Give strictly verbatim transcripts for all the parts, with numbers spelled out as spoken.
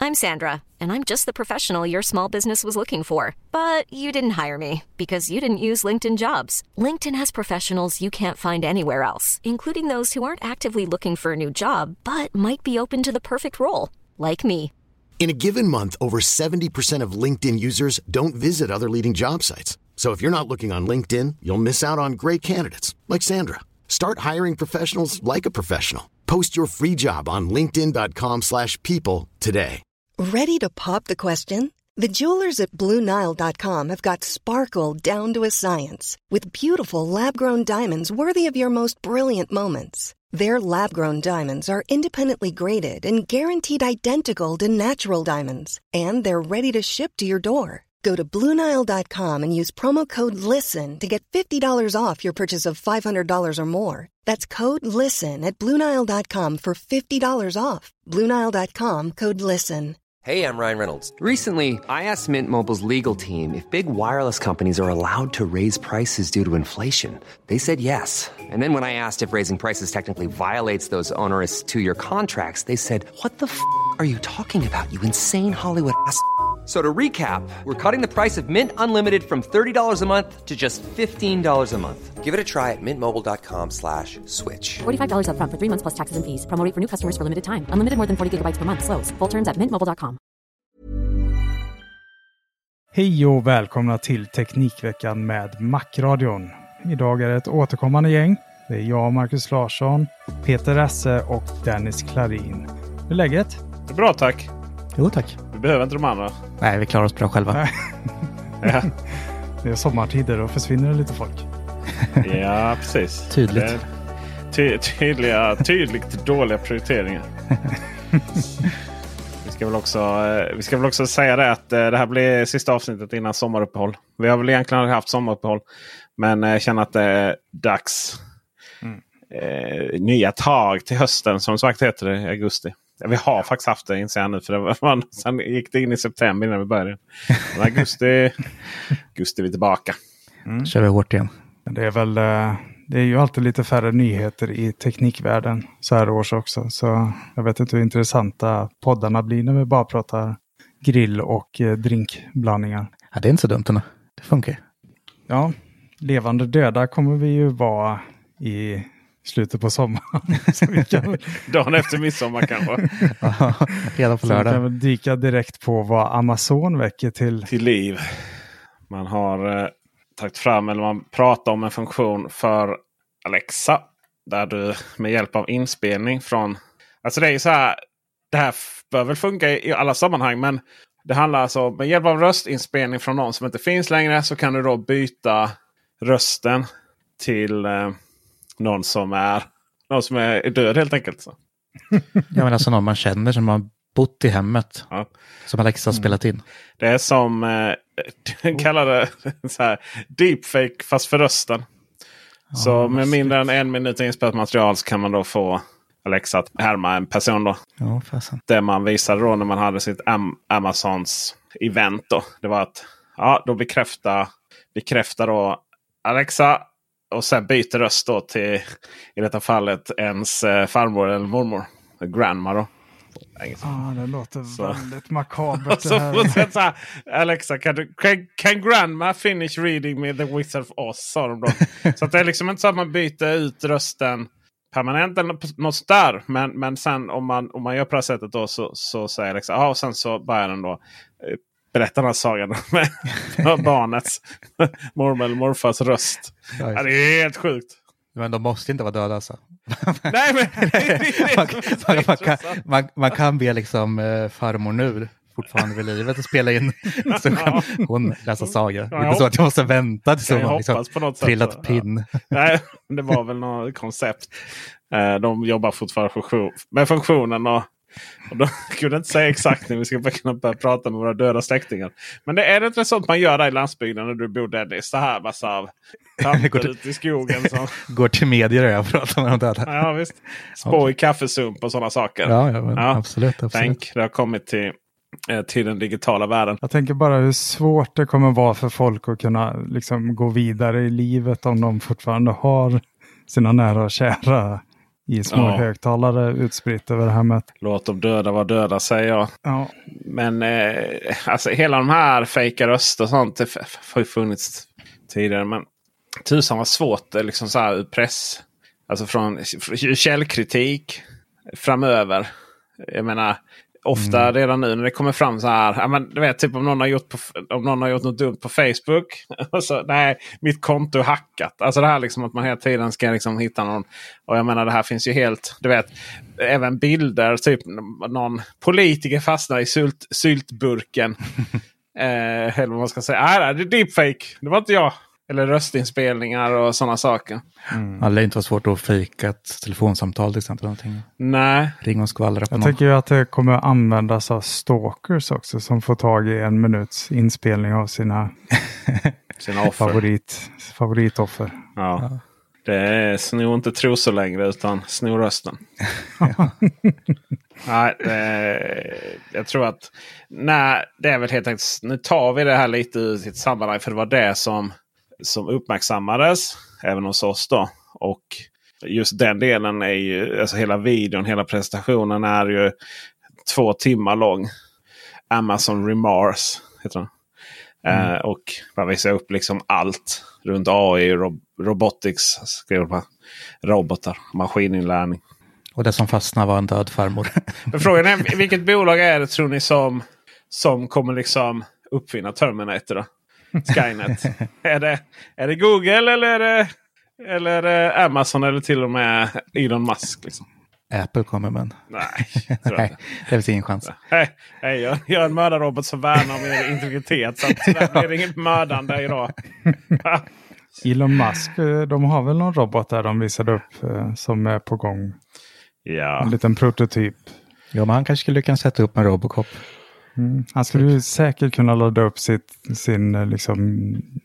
I'm Sandra, and I'm just the professional your small business was looking for. But you didn't hire me because you didn't use LinkedIn Jobs. LinkedIn has professionals you can't find anywhere else, including those who aren't actively looking for a new job, but might be open to the perfect role, like me. In a given month, over seventy percent of LinkedIn users don't visit other leading job sites. So if you're not looking on LinkedIn, you'll miss out on great candidates like Sandra. Start hiring professionals like a professional. Post your free job on linkedin dot com slash people today. Ready to pop the question? The jewelers at Blue Nile dot com have got sparkle down to a science with beautiful lab-grown diamonds worthy of your most brilliant moments. Their lab-grown diamonds are independently graded and guaranteed identical to natural diamonds. And they're ready to ship to your door. Go to Blue Nile dot com and use promo code LISTEN to get fifty dollars off your purchase of five hundred dollars or more. That's code LISTEN at Blue Nile dot com for fifty dollars off. Blue Nile dot com, code LISTEN. Hey, I'm Ryan Reynolds. Recently, I asked Mint Mobile's legal team if big wireless companies are allowed to raise prices due to inflation. They said yes. And then when I asked if raising prices technically violates those onerous two-year contracts, they said, what the f*** are you talking about, you insane Hollywood ass f- So to recap, we're cutting the price of Mint Unlimited from thirty dollars a month to just fifteen dollars a month. Give it a try at mintmobile.com slash switch. forty-five dollars up front for three months plus taxes and fees. Promo rate for new customers for limited time. Unlimited more than forty gigabytes per month. Slows full terms at mint mobile dot com. Hej och välkomna till Teknikveckan med Macradion. Idag är det ett återkommande gäng. Det är jag, Marcus Larsson, Peter Esse och Dennis Klarin. Hur är läget? Det är bra, tack. Jo, tack. Vi behöver inte de andra. Nej, vi klarar oss bra själva. Ja. Det är sommartider och försvinner lite folk. Ja, precis. Tydligt. Ty- tydliga, tydligt dåliga prioriteringar. Vi ska väl också, vi ska väl också säga det att det här blir sista avsnittet innan sommaruppehåll. Vi har väl egentligen aldrig haft sommaruppehåll. Men jag känner att det är dags. Mm. Eh, nya tag till hösten, som sagt heter det, i augusti. Ja, vi har faktiskt haft det, inser jag nu, för det var, sen gick det in i september innan vi började. Men augusti, augusti är vi tillbaka. Mm. Kör vi hårt igen. Det är väl, det är ju alltid lite färre nyheter i teknikvärlden så här års också. Så jag vet inte hur intressanta poddarna blir när vi bara pratar grill och drinkblandningar. Ja, det är inte så dumt ändå. Det funkar. Ja, levande döda kommer vi ju vara i slutet på sommaren. Så vi kan... Dagen efter midsommar kanske. Ja, redan på lördag. Så vi kan dyka direkt på vad Amazon väcker till... Till liv. Man har eh, tagit fram, eller man pratar om en funktion för Alexa. Där du med hjälp av inspelning från... Alltså det är ju så här, det här bör väl funka i alla sammanhang, men det handlar alltså med hjälp av röstinspelning från någon som inte finns längre, så kan du då byta rösten till... Eh, Någon som är någon som är död helt enkelt. Så. Ja, men alltså någon man känner som har bott i hemmet. Ja. Som Alexa har spelat in. Det är som eh, kallar det så här deepfake fast för rösten. Ja, så med mindre än en minut inspelat material så kan man då få Alexa att härma en person då. Ja, fasen. Det man visade då när man hade sitt Am- Amazons event då. Det var att ja, då bekräfta bekräfta då Alexa. Och sen byter röst då till, i detta fallet, ens eh, farmor eller mormor. Grandma då. Ja, ah, det låter så. Väldigt makabert. Och så fortsätter så här, Alexa, can, du, can, can grandma finish reading me The Wizard of Oz? Sa de då. Så att det är liksom inte så att man byter ut rösten permanent eller något där. Men, men sen om man, om man gör på det här sättet då så, så säger Alexa, ja, och sen så börjar den då eh, berätta den här sagan med barnets mormor eller morfars röst. Ja, ja, det är helt sjukt. Men de måste inte vara döda alltså. Nej, men man, man, man, kan, man, man kan be liksom eh, farmor nu fortfarande vid livet och spela in, så kan hon läsa saga. Ja, inte så att jag måste vänta tills hon liksom på något trillat sätt, pinn. Ja. Nej, det var väl något koncept. De jobbar fortfarande med funktionen och Och då kunde jag inte säga exakt när vi ska kunna börja prata med våra döda släktingar. Men det är inte sånt man gör där i landsbygden när du bor där. Så här massa av tanter ute i skogen. Som... Går till medier och pratar med de döda. Ja, visst. Spå okay. I kaffesump och sådana saker. Ja, ja, men ja. Absolut, absolut. Tänk, det har kommit till, till den digitala världen. Jag tänker bara hur svårt det kommer vara för folk att kunna liksom gå vidare i livet om de fortfarande har sina nära och kära i små ja. högtalare utspritt över hemmet. Låt dem döda vara döda, säger jag. Ja. Men eh, alltså hela de här fejka röster och sånt det har ju funnits tidigare. Men tusan var svårt det liksom så här ur press. Alltså från källkritik framöver. Jag menar, ofta mm. redan nu när det kommer fram så här. Ja, men, du vet, typ om någon har gjort, på, om någon har gjort något dumt på Facebook. Och så, nej, mitt konto är hackat. Alltså det här liksom att man hela tiden ska liksom hitta någon. Och jag menar, det här finns ju helt, du vet, även bilder. Typ någon politiker fastnar i sylt, syltburken. eh, eller vad man ska säga. Nej, det är deepfake. Det var inte jag. Eller röstinspelningar och sådana saker. Mm. Alla är inte var svårt att fejka ett telefonsamtal till exempel. Någonting. Nej. Ring och skvallra på Jag någon. tycker ju att det kommer att användas av stalkers också. Som får tag i en minuts inspelning av sina, sina offer. Favorit, favoritoffer. Ja. ja. Det är snor inte trosor längre utan snor rösten. Nej, det, jag tror att nej, det är väl helt enkelt. Nu tar vi det här lite ur sitt sammanhang. För det var det som, som uppmärksammades även hos oss då. Och just den delen är ju, alltså hela videon, hela presentationen är ju två timmar lång. Amazon Remars heter den. Mm. Eh, och man visar upp liksom allt runt A I, rob- robotics, skriver på robotar, maskininlärning. Och det som fastnar var en död farmor. Men frågan är, vilket bolag är det tror ni som, som kommer liksom uppfinna Terminator då? Skynet. är, det, är det Google eller är det, eller är det Amazon eller till och med Elon Musk liksom? Apple kommer men. Nej, Nej det finns ingen chans. Hej, hej, jag, jag är en mördarrobot som värnar om er integritet. Så det blir inget mördande idag. Elon Musk, de har väl någon robot där de visade upp eh, som är på gång. Ja. En liten prototyp. Ja, men han kanske skulle kunna sätta upp en Robocop. Mm. Han skulle ju säkert kunna ladda upp sitt, sin liksom,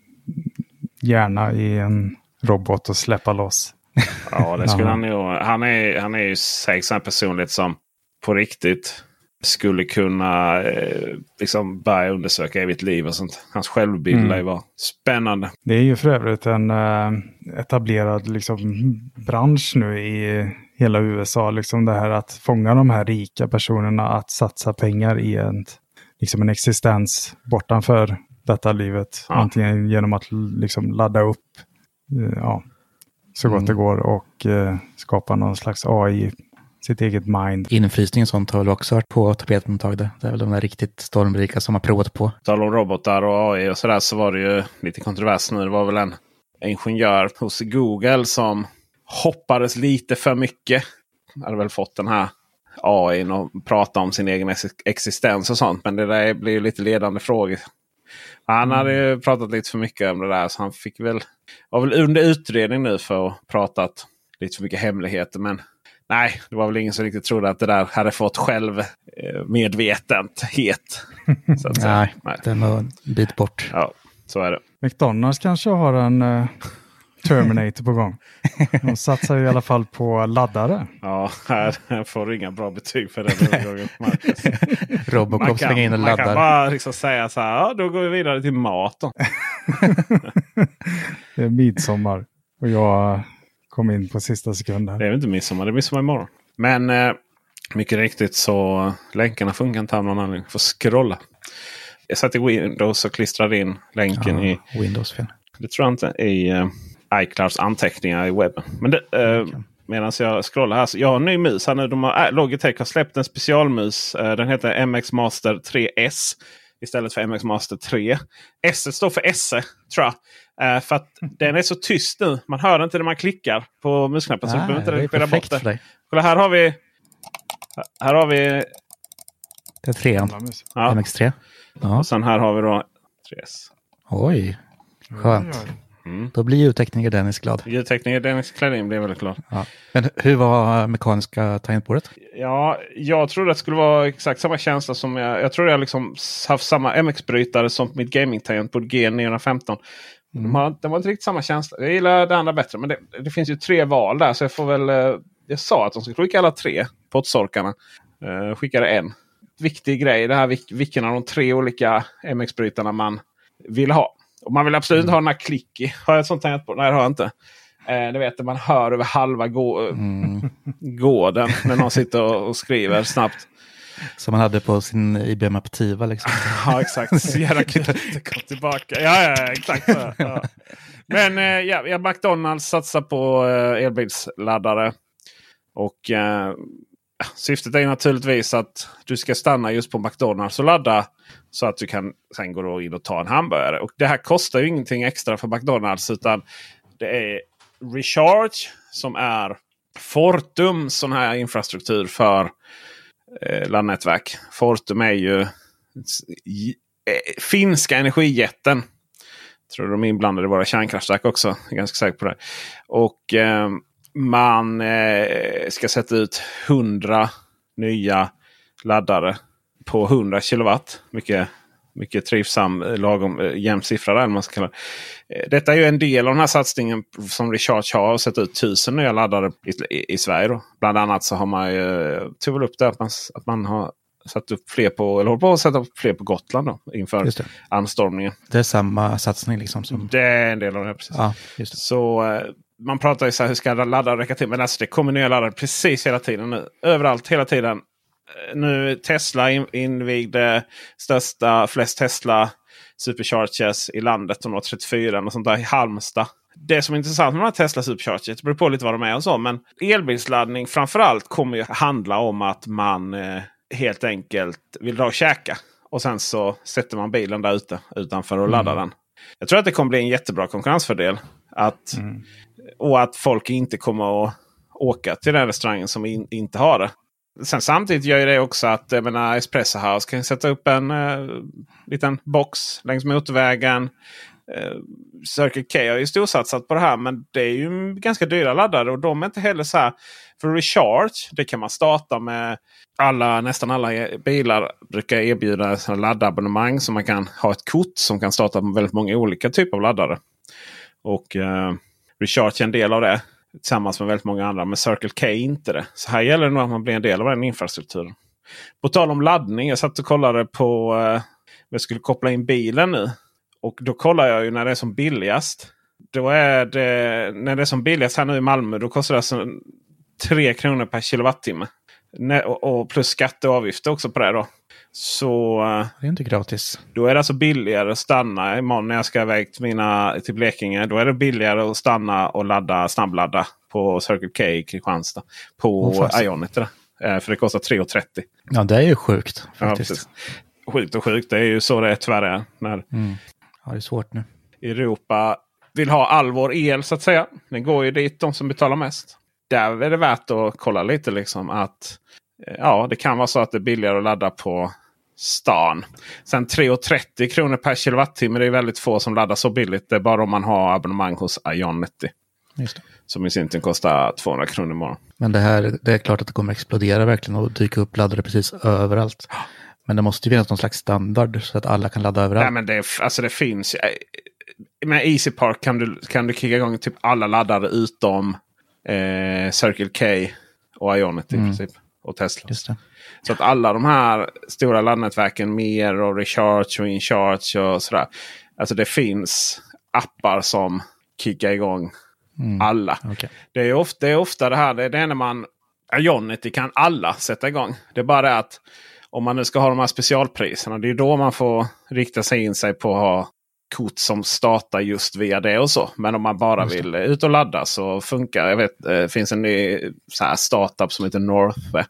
hjärna i en robot och släppa loss. Ja, det skulle han ju. Han är, han är ju säkert en personlighet som på riktigt skulle kunna eh, liksom börja undersöka evigt liv och sånt. Hans självbild mm. lär ju vara spännande. Det är ju för övrigt en äh, etablerad liksom, bransch nu i hela U S A. Liksom det här att fånga de här rika personerna att satsa pengar i en, liksom en existens bortanför detta livet. Ja. Antingen genom att liksom, ladda upp äh, ja, så gott mm. det går och äh, skapa någon slags A I sitt eget mind. Infrysning och sånt har väl också varit på tapeten ett tag. Det är väl de där riktigt stormrika som har provat på. Tal om robotar och A I och sådär så var det ju lite kontrovers nu. Det var väl en ingenjör hos Google som hoppades lite för mycket. Hade väl fått den här A I och prata om sin egen ex- existens och sånt. Men det där blir ju lite ledande frågor. Han hade ju pratat lite för mycket om det där så han fick väl, var väl under utredning nu för att prata lite för mycket hemligheter. Men nej, det var väl ingen som riktigt trodde att det där hade fått själv eh, medvetenhet. Så att säga. Nej, nej, den var en bit bort. Ja, så är det. McDonald's kanske har en uh, Terminator på gång. De satsar i alla fall på laddare. Ja, här får du inga bra betyg för det. Robocop slänger in en laddare. Man kan bara liksom säga så här, ja, då går vi vidare till mat då. Det är midsommar och jag kom in på sista sekunden. Det är inte midsommar, det är midsommar imorgon. Men eh, mycket riktigt så länkarna funkar inte av någon anledning. Får scrolla. Jag satt i Windows och klistrade in länken ja, i Windows fel. Det tror jag inte i uh, iClouds anteckningar i webben. Men det, uh, okay. Medan jag scrollar här så jag har en ny mus här nu. De har, äh, Logitech har släppt en specialmus. Uh, den heter M X Master tre S istället för M X Master tre. S står för S tror jag. Uh, för att den är så tyst nu. Man hör inte när man klickar på musknappen. Så ah, inte det är perfekt bort för dig. Kolla, här har vi här har vi det är trean. Ja. M X tre. Ja. Och sen här har vi då tre S. Oj, skönt. Mm. Då blir ljudtekniker Dennis glad. Ljudtekniker Dennis Klädin blev väldigt glad. Ja. Men hur var mekaniska tangentbordet? Ja, jag trodde att det skulle vara exakt samma känsla som jag... Jag tror jag liksom haft samma M X-brytare som mitt gaming-tangentbord G nio femton. Mm. De har, det var inte riktigt samma känsla. Jag gillar det andra bättre. Men det, det finns ju tre val där. Så jag får väl... Jag sa att de skulle skicka alla tre pottsorkarna. Uh, skickade en. Viktig grej. Det här vilken av de tre olika M X-brytarna man vill ha. Och man vill absolut inte ha den här klicky. Har jag ett sånt tangentbord? Nej, det har jag inte. Eh, det vet man hör över halva gå- Mm. gården när någon sitter och, och skriver snabbt. Som man hade på sin I B M Aptiva liksom. Ja, exakt. Så jävla kul att kom tillbaka. Ja, ja, exakt så. Ja. Men eh, ja, ja, McDonalds satsar på eh, elbilsladdare. Och eh, syftet är naturligtvis att du ska stanna just på McDonalds och ladda. Så att du kan sen gå in och ta en hamburgare. Och det här kostar ju ingenting extra för McDonalds. Utan det är Recharge som är Fortum sån här infrastruktur för eh, laddnätverk. Fortum är ju eh, finska energijätten. Tror de är inblandade i våra kärnkraftverk också. Jag är ganska säker på det. Och eh, man eh, ska sätta ut hundra nya laddare på hundra kilowatt. Mycket, mycket trivsam, lagom jämn siffra där. Man ska kalla det. Detta är ju en del av den här satsningen som Recharge har. Sätta ut tusen nya laddare i, i, i Sverige. Då. Bland annat så har man ju tog väl upp det att man, att man har satt upp fler på, eller håller på att sätta upp fler på Gotland då, inför anstormningen. Det är samma satsning liksom. Som... Det är en del av det, precis. Ja, just det. Så eh, man pratar ju så här, hur ska laddare räcka till? Men alltså det kommer nya laddare precis hela tiden nu. Överallt, hela tiden. Nu Tesla in, invigde största, flest Tesla Superchargers i landet. De har trettiofyra och sånt där i Halmstad. Det som är intressant med de här Tesla Superchargers, det beror på lite vad de är och så. Men elbilsladdning framförallt kommer ju handla om att man eh, helt enkelt vill dra och käka. Och sen så sätter man bilen där ute utanför och laddar mm. den. Jag tror att det kommer bli en jättebra konkurrensfördel. Att, mm. Och att folk inte kommer att åka till den restaurangen som in, inte har det. Sen samtidigt gör det också att jag menar, Espresso House kan sätta upp en eh, liten box längs motorvägen. Eh, Circle K har ju storsatsat på det här, men det är ju ganska dyra laddare och de är inte heller så här. För Recharge, det kan man starta med alla, nästan alla bilar brukar erbjuda laddabonnemang så man kan ha ett kort som kan starta med väldigt många olika typer av laddare. Och eh, Recharge är en del av det tillsammans med väldigt många andra, men Circle K inte det. Så här gäller det nog att man blir en del av den infrastrukturen. På tal om laddning, jag satt och kollade på eh, jag skulle koppla in bilen nu. Och då kollar jag ju när det är som billigast. Då är det, när det är som billigast här nu i Malmö, då kostar det alltså tre kronor per kilowattimme. Och plus skatte och avgifter också på det då. Så det är inte gratis. Då är det alltså billigare att stanna imorgon när jag ska iväg till, mina, till Blekinge. Då är det billigare att stanna och ladda, snabbladda på Circle K i Kristianstad. På oh, Ionity. För det kostar tre kronor trettio. Ja, det är ju sjukt faktiskt. Ja, sjukt och sjukt. Det är ju så det är tyvärr är. När mm. Ja, det är svårt nu. Europa vill ha all vår el så att säga. Den går ju dit de som betalar mest. Där är det värt att kolla lite liksom att ja, det kan vara så att det är billigare att ladda på stan. Sen tre kronor trettio kronor per kilowattimme. Det är väldigt få som laddar så billigt. Det är bara om man har abonnemang hos Ionity. Just det. Som i sin tur kostar tvåhundra kronor imorgon. Men det här, det är klart att det kommer explodera verkligen och dyka upp laddare precis överallt. Men det måste ju finnas någon slags standard så att alla kan ladda överallt. Nej, men det, alltså det finns. Med Easy Park kan du, kan du kicka igång typ alla laddare utom eh, Circle K och Ionity mm. i princip. Och Tesla. Just det. Så att alla de här stora laddnätverken, Mer och Recharge och InCharge och sådär. Alltså det finns appar som kickar igång mm. alla. Okay. Det är ofta det, är ofta det här, det är det när man Ionity kan alla sätta igång. Det är bara det att om man nu ska ha de här specialpriserna, det är då man får rikta sig in sig på att ha kort som startar just via det och så. Men om man bara vill ut och ladda så funkar. Jag vet, det finns en ny så här startup som heter Northve.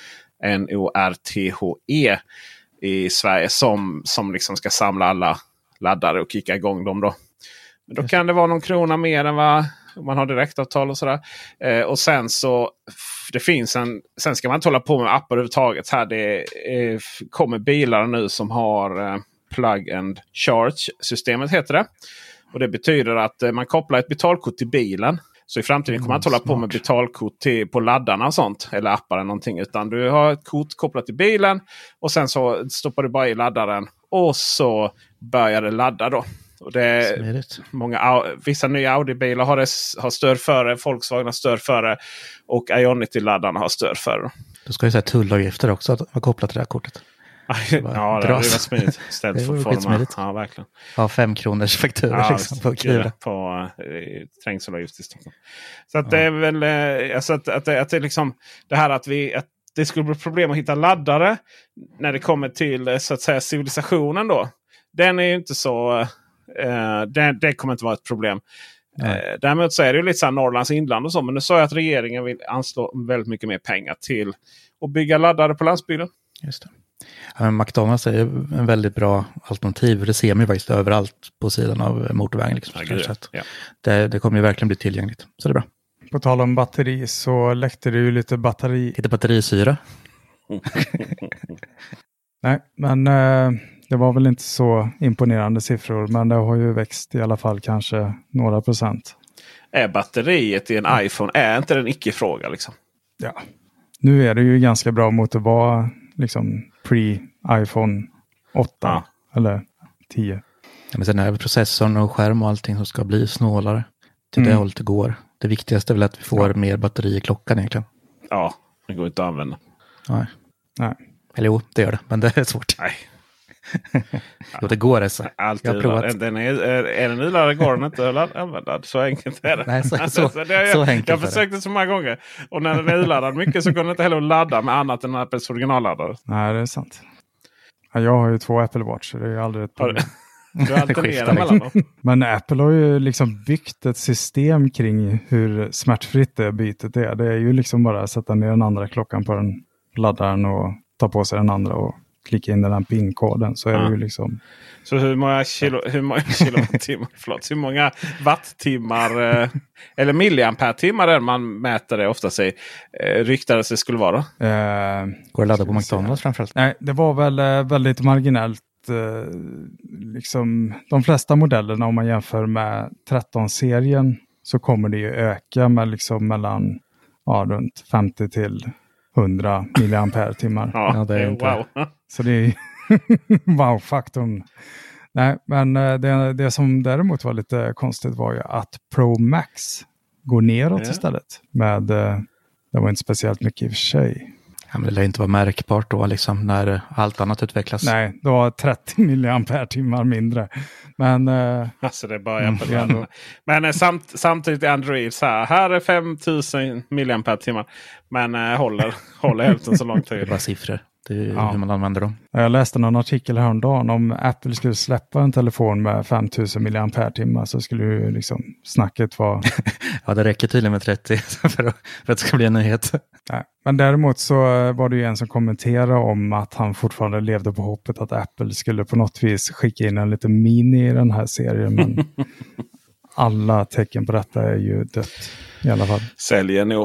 N O R T H E i Sverige som, som liksom ska samla alla laddare och kicka igång dem då. Men då kan det vara någon krona mer än vad man har direktavtal och sådär. Eh, och sen så det finns en, sen ska man inte hålla på med appar överhuvudtaget. Här det eh, kommer bilar nu som har eh, plug and charge-systemet heter det. Och det betyder att eh, man kopplar ett betalkort till bilen. Så i framtiden kommer man inte hålla på med betalkort till, på laddarna och sånt. Eller appar eller någonting. Utan du har ett kort kopplat till bilen. Och sen så stoppar du bara i laddaren. Och så börjar det ladda då. Och det många, vissa nya Audi-bilar har, det, har stöd för det. Volkswagen har stöd för det. Och Ionity-laddarna har stöd för det. Då ska ju säga tullavgifter också att vara kopplat till det här kortet. Ja, det var smidigt. Ställt för forma. Ja, verkligen. Ja, fem kronors fakturor ja, liksom, på Kivra. På uh, trängselavgift i Stockholm. Så att ja. det är väl uh, alltså att, att, att det är liksom det här att vi att det skulle bli problem att hitta laddare när det kommer till så att säga civilisationen då. Den är ju inte så uh, det, det kommer inte vara ett problem. Uh, däremot så är det ju lite så här Norrlands inland och så, men nu sa jag att regeringen vill anslå väldigt mycket mer pengar till att bygga laddare på landsbygden. Just det. Ja, men McDonalds är en väldigt bra alternativ. Det ser man ju faktiskt överallt på sidan av motorvägen. Liksom, ja, så ja. det, det kommer ju verkligen bli tillgängligt. Så det är bra. På tal om batteri så läckte det ju lite batteri... Lite batterisyra. Nej, men eh, det var väl inte så imponerande siffror. Men det har ju växt i alla fall kanske några procent. Är batteriet i en mm. iPhone, är inte det en icke-fråga liksom? Ja, nu är det ju ganska bra mot att vara liksom pre-iPhone åtta ja. eller tio. Ja, men sen är det processorn och skärm och allting som ska bli snålare. Till mm. det hållet det går. Det viktigaste är väl att vi får ja. mer batteri i klockan egentligen. Ja, det går inte att använda. Nej. Nej. Eller jo, det gör det. Men det är svårt. Nej. Jo, det går alltså. Alltid. Jag har provat. Den är, är, är den nylare går den inte att använda. Så enkelt är det. Nej, så, så, så, det är, så enkelt jag har försökt det så många gånger. Och när den är uladdad mycket så går den inte heller att ladda med annat än Apples originalladdare. Nej, det är sant. Ja, jag har ju två Apple Watch så det är ju aldrig ett problem. Du alternerar mellan dem. Men Apple har ju liksom byggt ett system kring hur smärtfritt det bytet är. Det är ju liksom bara att sätta ner den andra klockan på den laddaren och ta på sig den andra och klicka in den här PIN-koden så är ja. det ju liksom... Så hur många kilo, hur många kilowattimmar, förlåt, hur många watttimmar eh, eller milliampere-timmar är man mäter det ofta sig eh, ryktade sig skulle vara? Eh, Går det ladda på McDonalds framförallt? Nej, det var väl eh, väldigt marginellt. Eh, liksom de flesta modellerna om man jämför med tretton-serien så kommer det ju öka med liksom mellan ja, runt femtio till hundra milliampere-timmar. Ja, ja, det är inte... wow. Så det är wow-faktorn. Nej, men det, det som däremot var lite konstigt var ju att Pro Max går neråt ja. istället. Med, det var inte speciellt mycket i och för sig. Ja, men det lär inte vara märkbart då liksom när allt annat utvecklas. Nej, det var trettio milliampere-timmar mindre. Men, alltså det är bara mm, på ändå... Men eh, samt, samtidigt är Android så här. Här är fem tusen milliampere-timmar. Men eh, håller, håller hälften så lång tid. Det är bara siffror. Det är ja. hur man använder dem. Jag läste någon artikel häromdagen om Apple skulle släppa en telefon med fem tusen milliampere-timmar så skulle ju liksom snacket vara... ja, det räcker tydligen med trettio för att, för att det ska bli en nyhet. Nej. Men däremot så var det ju en som kommenterade om att han fortfarande levde på hoppet att Apple skulle på något vis skicka in en liten mini i den här serien. Men alla tecken på detta är ju dött i alla fall. Säljer nog.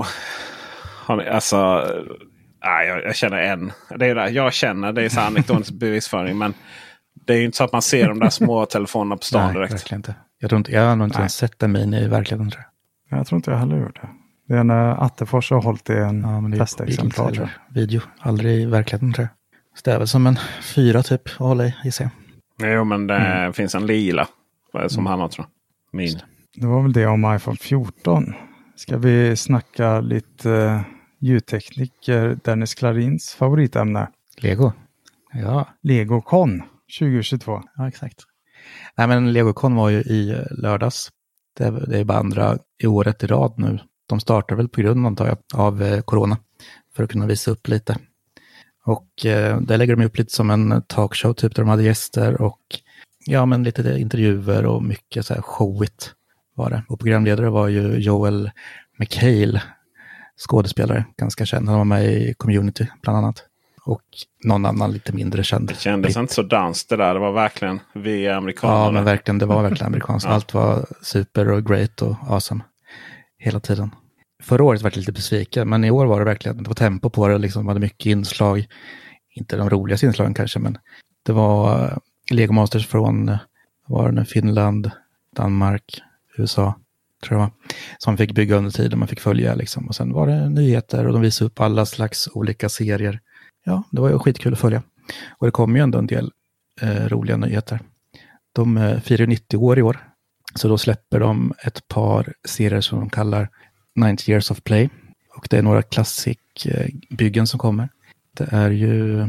Alltså... Nej, jag, jag känner en. Det är det, jag känner, det är så anekdotisk bevisföring. Men det är ju inte så att man ser de där små telefonerna på stan Nej, direkt. Verkligen inte. Jag, tror inte, jag har nog inte ens sett en mini i verkligheten. Tror jag. jag tror inte jag heller gjort det. Det är när Attefors har hållit i en ja, testexemplar. Bild, video, aldrig i verkligheten tror jag. Så det är väl som en fyra typ att hålla i, gissar jag. Jo, men det mm. finns en lila som mm. han har tror jag. Min. Det var väl det om iPhone fjorton. Ska vi snacka lite... Uh, ljudtekniker Dennis Klarins favoritämne. Lego. Ja. LegoCon tjugohundratjugotvå. Ja, exakt. Nej, men LegoCon var ju i lördags. Det, det är bara andra i året i rad nu. De startar väl på grund antar jag, av eh, corona. För att kunna visa upp lite. Och eh, där lägger de upp lite som en talkshow typ där de hade gäster. Och ja, men lite intervjuer och mycket så här showigt var det. Och programledare var ju Joel McHale. Skådespelare, ganska känd. Han var med i Community bland annat. Och någon annan lite mindre känd. Det kändes inte så dans det där. Det var verkligen vi amerikaner. Ja, men verkligen. Det var verkligen amerikanskt. ja. Allt var super och great och awesome. Hela tiden. Förra året var det lite besviken. Men i år var det verkligen. Det var tempo på det. Liksom, det var mycket inslag. Inte de roligaste inslagen kanske. Men det var Lego Masters från var det Finland, Danmark, U S A. Tror jag, som fick bygga under tiden, man fick följa liksom. Och sen var det nyheter och de visade upp alla slags olika serier. Ja, det var ju skitkul att följa. Och det kom ju ändå en del eh, roliga nyheter. De eh, firar nittio år i år. Så då släpper de ett par serier som de kallar nittio years of play. Och det är några klassik eh, byggen som kommer. Det är ju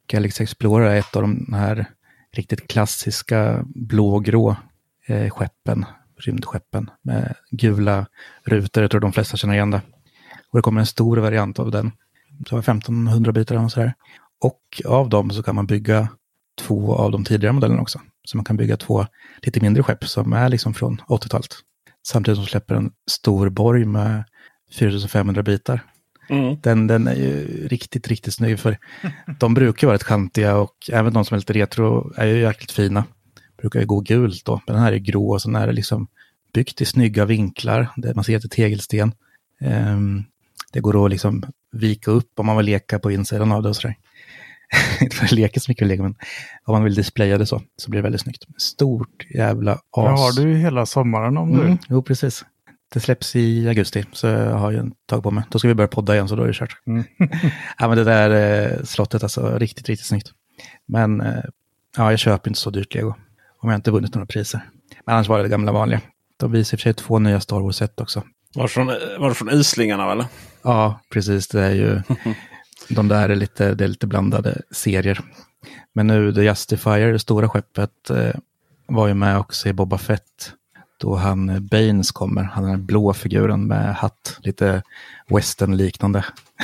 Galaxy Explorer är ett av de här riktigt klassiska blågrå eh, skeppen, rymdskeppen med gula rutor. Jag tror de flesta känner igen det. Och det kommer en stor variant av den. Så femtonhundra bitar och sådär. Och av dem så kan man bygga två av de tidigare modellerna också. Så man kan bygga två lite mindre skepp som är liksom från åttiotalet. Samtidigt som släpper en stor borg med fyratusen bitar. Mm. Den, den är ju riktigt, riktigt snygg, för de brukar vara rätt kantiga och även de som är lite retro är ju jäkligt fina. Brukar ju gå gult då, men den här är grå och så är det liksom byggt i snygga vinklar. Det, man ser att det är tegelsten. Um, det går att liksom vika upp om man vill leka på insidan av det och sådär. Inte för att leka så mycket, men om man vill displaya det så, så blir det väldigt snyggt. Stort jävla as. Det har du ju hela sommaren om mm, du. Jo, precis. Det släpps i augusti, så jag har ju en tag på mig. Då ska vi börja podda igen, så då är det kört. Mm. Ja, men det där eh, slottet, alltså riktigt, riktigt snyggt. Men eh, ja, jag köper inte så dyrt Lego. Om jag inte vunnit några priser. Men annars var det det gamla vanliga. De visar i och för sig två nya Star Wars-set också. Var det från, var det från islingarna eller? Ja, precis. Det är ju... de där är lite, det är lite blandade serier. Men nu The Justifier, det stora skeppet, eh, var ju med också i Boba Fett. Då han Baines kommer. Han är den blå figuren med hatt. Lite western-liknande.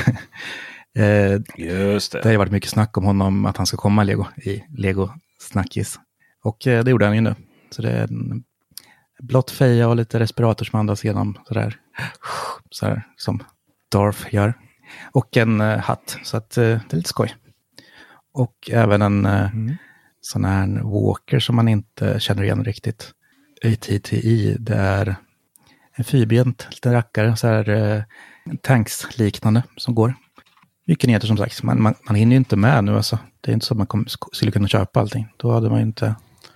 eh, Just det. Det har ju varit mycket snack om honom, att han ska komma i Lego. I Lego Snackis. Och eh, det gjorde han ju nu. Så det är en blått feja och lite respirator som andas igenom. Sådär. Sådär som Darth gör. Och en eh, hatt. Så att eh, det är lite skoj. Och även en eh, mm. sån här walker som man inte känner igen riktigt. A T T I, det är en fyrbent liten rackare, så här eh, tanks-liknande som går. Mycket nyheter som sagt, man, man, man hinner ju inte med nu alltså. Det är inte så att man kom, skulle kunna köpa allting. Då hade man ju inte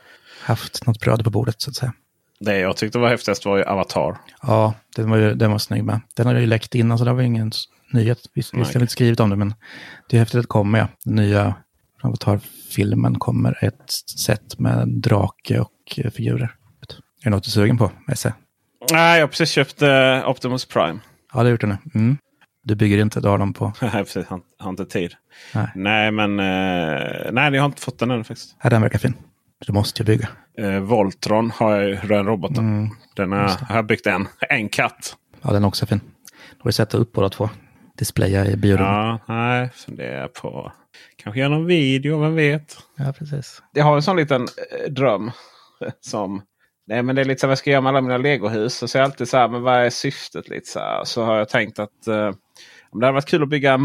haft något bröd på bordet så att säga. Det jag tyckte var häftigast var ju Avatar. Ja, den var ju den var snygg med. Den hade ju läckt innan så det var ingen nyhet. Vi har inte skrivit om det, men det är häftigt att det kommer. Ja. Den nya Avatar-filmen kommer ett set med drake och eh, figurer. Är det något du är sugen på, Esse? Nej, jag har precis köpt uh, Optimus Prime. Ja, det har gjort det nu. Mm. Du bygger inte, du har dem på... Nej, precis. Jag har inte tid. Nej, nej men... Uh, nej, jag har inte fått den ännu faktiskt. Ja, den verkar fin. Du måste ju bygga. Uh, Voltron har jag ju, rönroboten. Mm. Den har jag byggt en. En katt. Ja, den är också fin. Då har du sätta upp båda två. Displaya i biorummet. Ja, nej. Funderar på... Kanske göra någon video, vem vet. Ja, precis. Jag har en sån liten uh, dröm som... Nej, men det är lite så här, vad ska jag göra med alla mina legohus? Och så är jag alltid så här, men vad är syftet lite så här? Så har jag tänkt att eh, om det hade varit kul att bygga en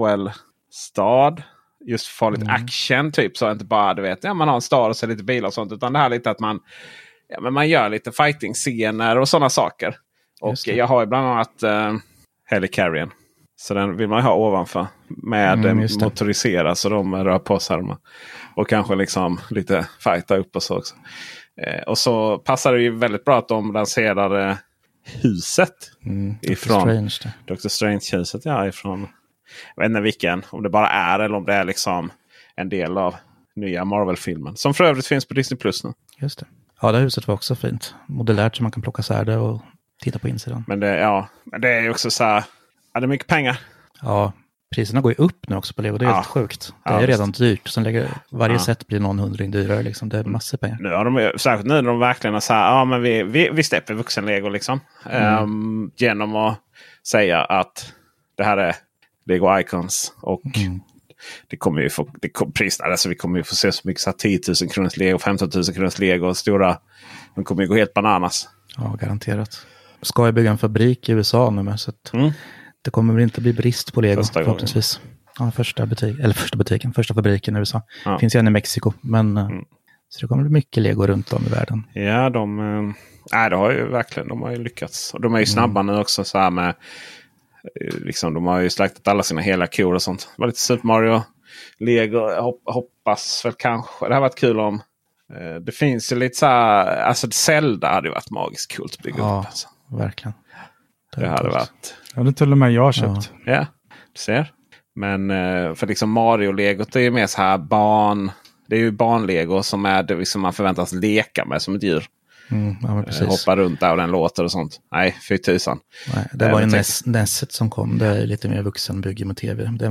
Marvel-stad. Just för lite mm. action typ. Så inte bara, du vet, ja, man har en stad och så lite bilar och sånt. Utan det här lite att man, ja, men man gör lite fighting-scener och sådana saker. Och jag har ju bland annat eh, Helicarrier. Så den vill man ju ha ovanför. Med mm, motoriserad så de rör på sig. Och kanske liksom lite fighta upp och så också. Eh, och så passar det ju väldigt bra att de lanserade huset mm, ifrån Doctor Strange, Doctor Strange-huset. Ja, ifrån, jag vet inte vilken, om det bara är eller om det är liksom en del av nya Marvel-filmen. Som för övrigt finns på Disney Plus nu. Just det. Ja, det huset var också fint. Modellärt så man kan plocka sär det och titta på insidan. Men det, ja, men det är ju också så här, ja, det är mycket pengar. Ja, priserna går ju upp nu också på Lego. Det är ja. helt sjukt. Det är ja, redan dyrt. Sen lägger varje ja. set blir någon hundring dyrare. Liksom. Det är massor pengar. Nu har de, särskilt nu när de verkligen har så här, ja men vi, vi, vi släpper vuxen-Lego liksom. Mm. Um, genom att säga att det här är Lego Icons. Och mm. det kommer ju få, det kom, priserna, alltså vi kommer ju få se så mycket så här tio tusen kronors Lego, femton tusen kronors Lego och stora. De kommer ju gå helt bananas. Ja, garanterat. Ska jag bygga en fabrik i U S A nu med så att mm. det kommer väl inte bli brist på Lego första förhoppningsvis. Ja, första butik, eller första butiken, första fabriken i U S A. Ja. Finns ju en i Mexiko, men mm. så det kommer bli mycket Lego runt om i världen. Ja, de, äh, det har ju verkligen, de har ju lyckats. Och de är ju snabba mm. nu också så här med, liksom de har ju slaktat alla sina hela kor och sånt. Det var lite Super Mario, Lego, jag hoppas väl kanske. Det har varit kul om, det finns ju lite så här, alltså Zelda hade ju varit magiskt kul att bygga ja, upp. Alltså. Verkligen. Det, det hade varit... Ja, det till och med jag har köpt. Ja, ja, du ser. Men för liksom Mario-legot är ju mer så här barn... Det är ju barn-lego som är det som man förväntas leka med som ett djur. Mm, ja, precis. Hoppa runt där och den låter och sånt. Nej, fy tusan. Nej, det, det var ju Nesset som kom. Det är lite mer vuxenbygge med tv. Den var ju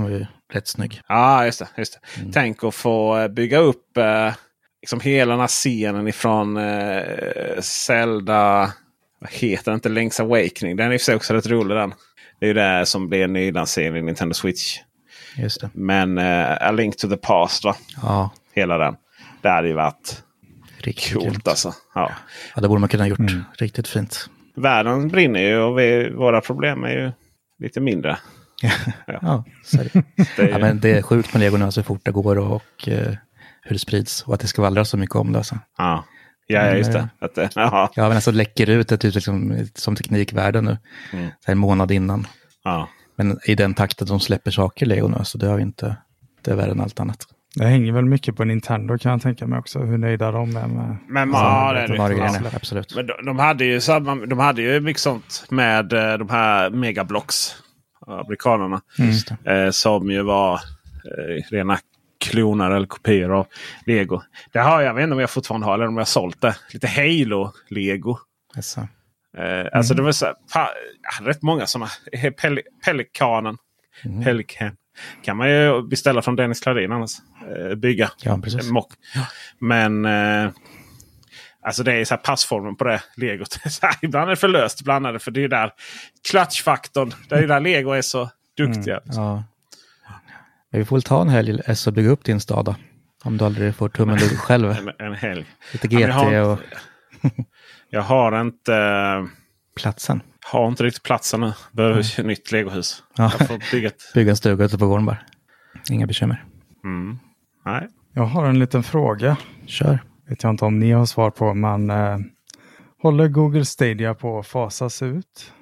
rätt snygg. Ja, just det. Just det. Mm. Tänk att få bygga upp eh, liksom hela den här scenen ifrån eh, Zelda... Vad heter det? Inte Link's Awakening. Den är i och för sig också rätt rolig den. Det är ju det som blir en ny lansering i Nintendo Switch. Just det. Men uh, A Link to the Past, va? Ja. Hela den. Det hade ju varit riktigt coolt coolt. Alltså. Ja. Ja, det borde man kunna ha gjort. Mm. Riktigt fint. Världen brinner ju och vi, våra problem är ju lite mindre. Ja, ja så är det. Det är, ju... ja, men det är sjukt med Lego nu så fort det går och, och uh, hur det sprids. Och att det ska vallra så mycket om det. Alltså. Ja. Ja, just det. Att det ja, men alltså läcker ut ett liksom, som teknikvärlden nu. Mm. Så en månad innan. Ja. Men i den takten de släpper saker Lego nu så det har vi inte, det är värre än allt annat. Det hänger väl mycket på Nintendo kan jag tänka mig också. Hur nöjda de är med. Men ja, det är de det. Ja, absolut. Men de, de hade ju samma, de hade ju mycket sånt med de här megablocks. Amerikanerna. Mm. Eh, som ju var eh, rena klonar eller kopior av Lego. Det har jag vet inte om jag fortfarande har eller om jag har sålt det. Lite Halo-Lego. Yes. Eh, mm. Alltså det var så här, rätt många sådana. Pel Pelikanen. Mm. Pelikan. Kan man ju beställa från Dennis Klarin annars. Eh, bygga. Ja, precis. Mock. Men eh, alltså det är så här passformen på det Legot. Så här, ibland är det för löst, ibland är det för det är där klatschfaktorn. Det är där Lego är så duktiga. Mm. Ja. Vi får väl ta en helg S och bygga upp din stad då. Om du aldrig får tummen ut själv. en, en helg. Lite G T jag har, och... jag har inte... Platsen. Har inte riktigt platsen nu. Behöver mm. ett nytt Legohus. Ja. Jag får bygga, ett... bygga en stuga ute på gården bara. Inga bekymmer. Mm. Nej. Jag har en liten fråga. Kör. Vet jag inte om ni har svar på. Men eh, håller Google Stadia på att fasas ut?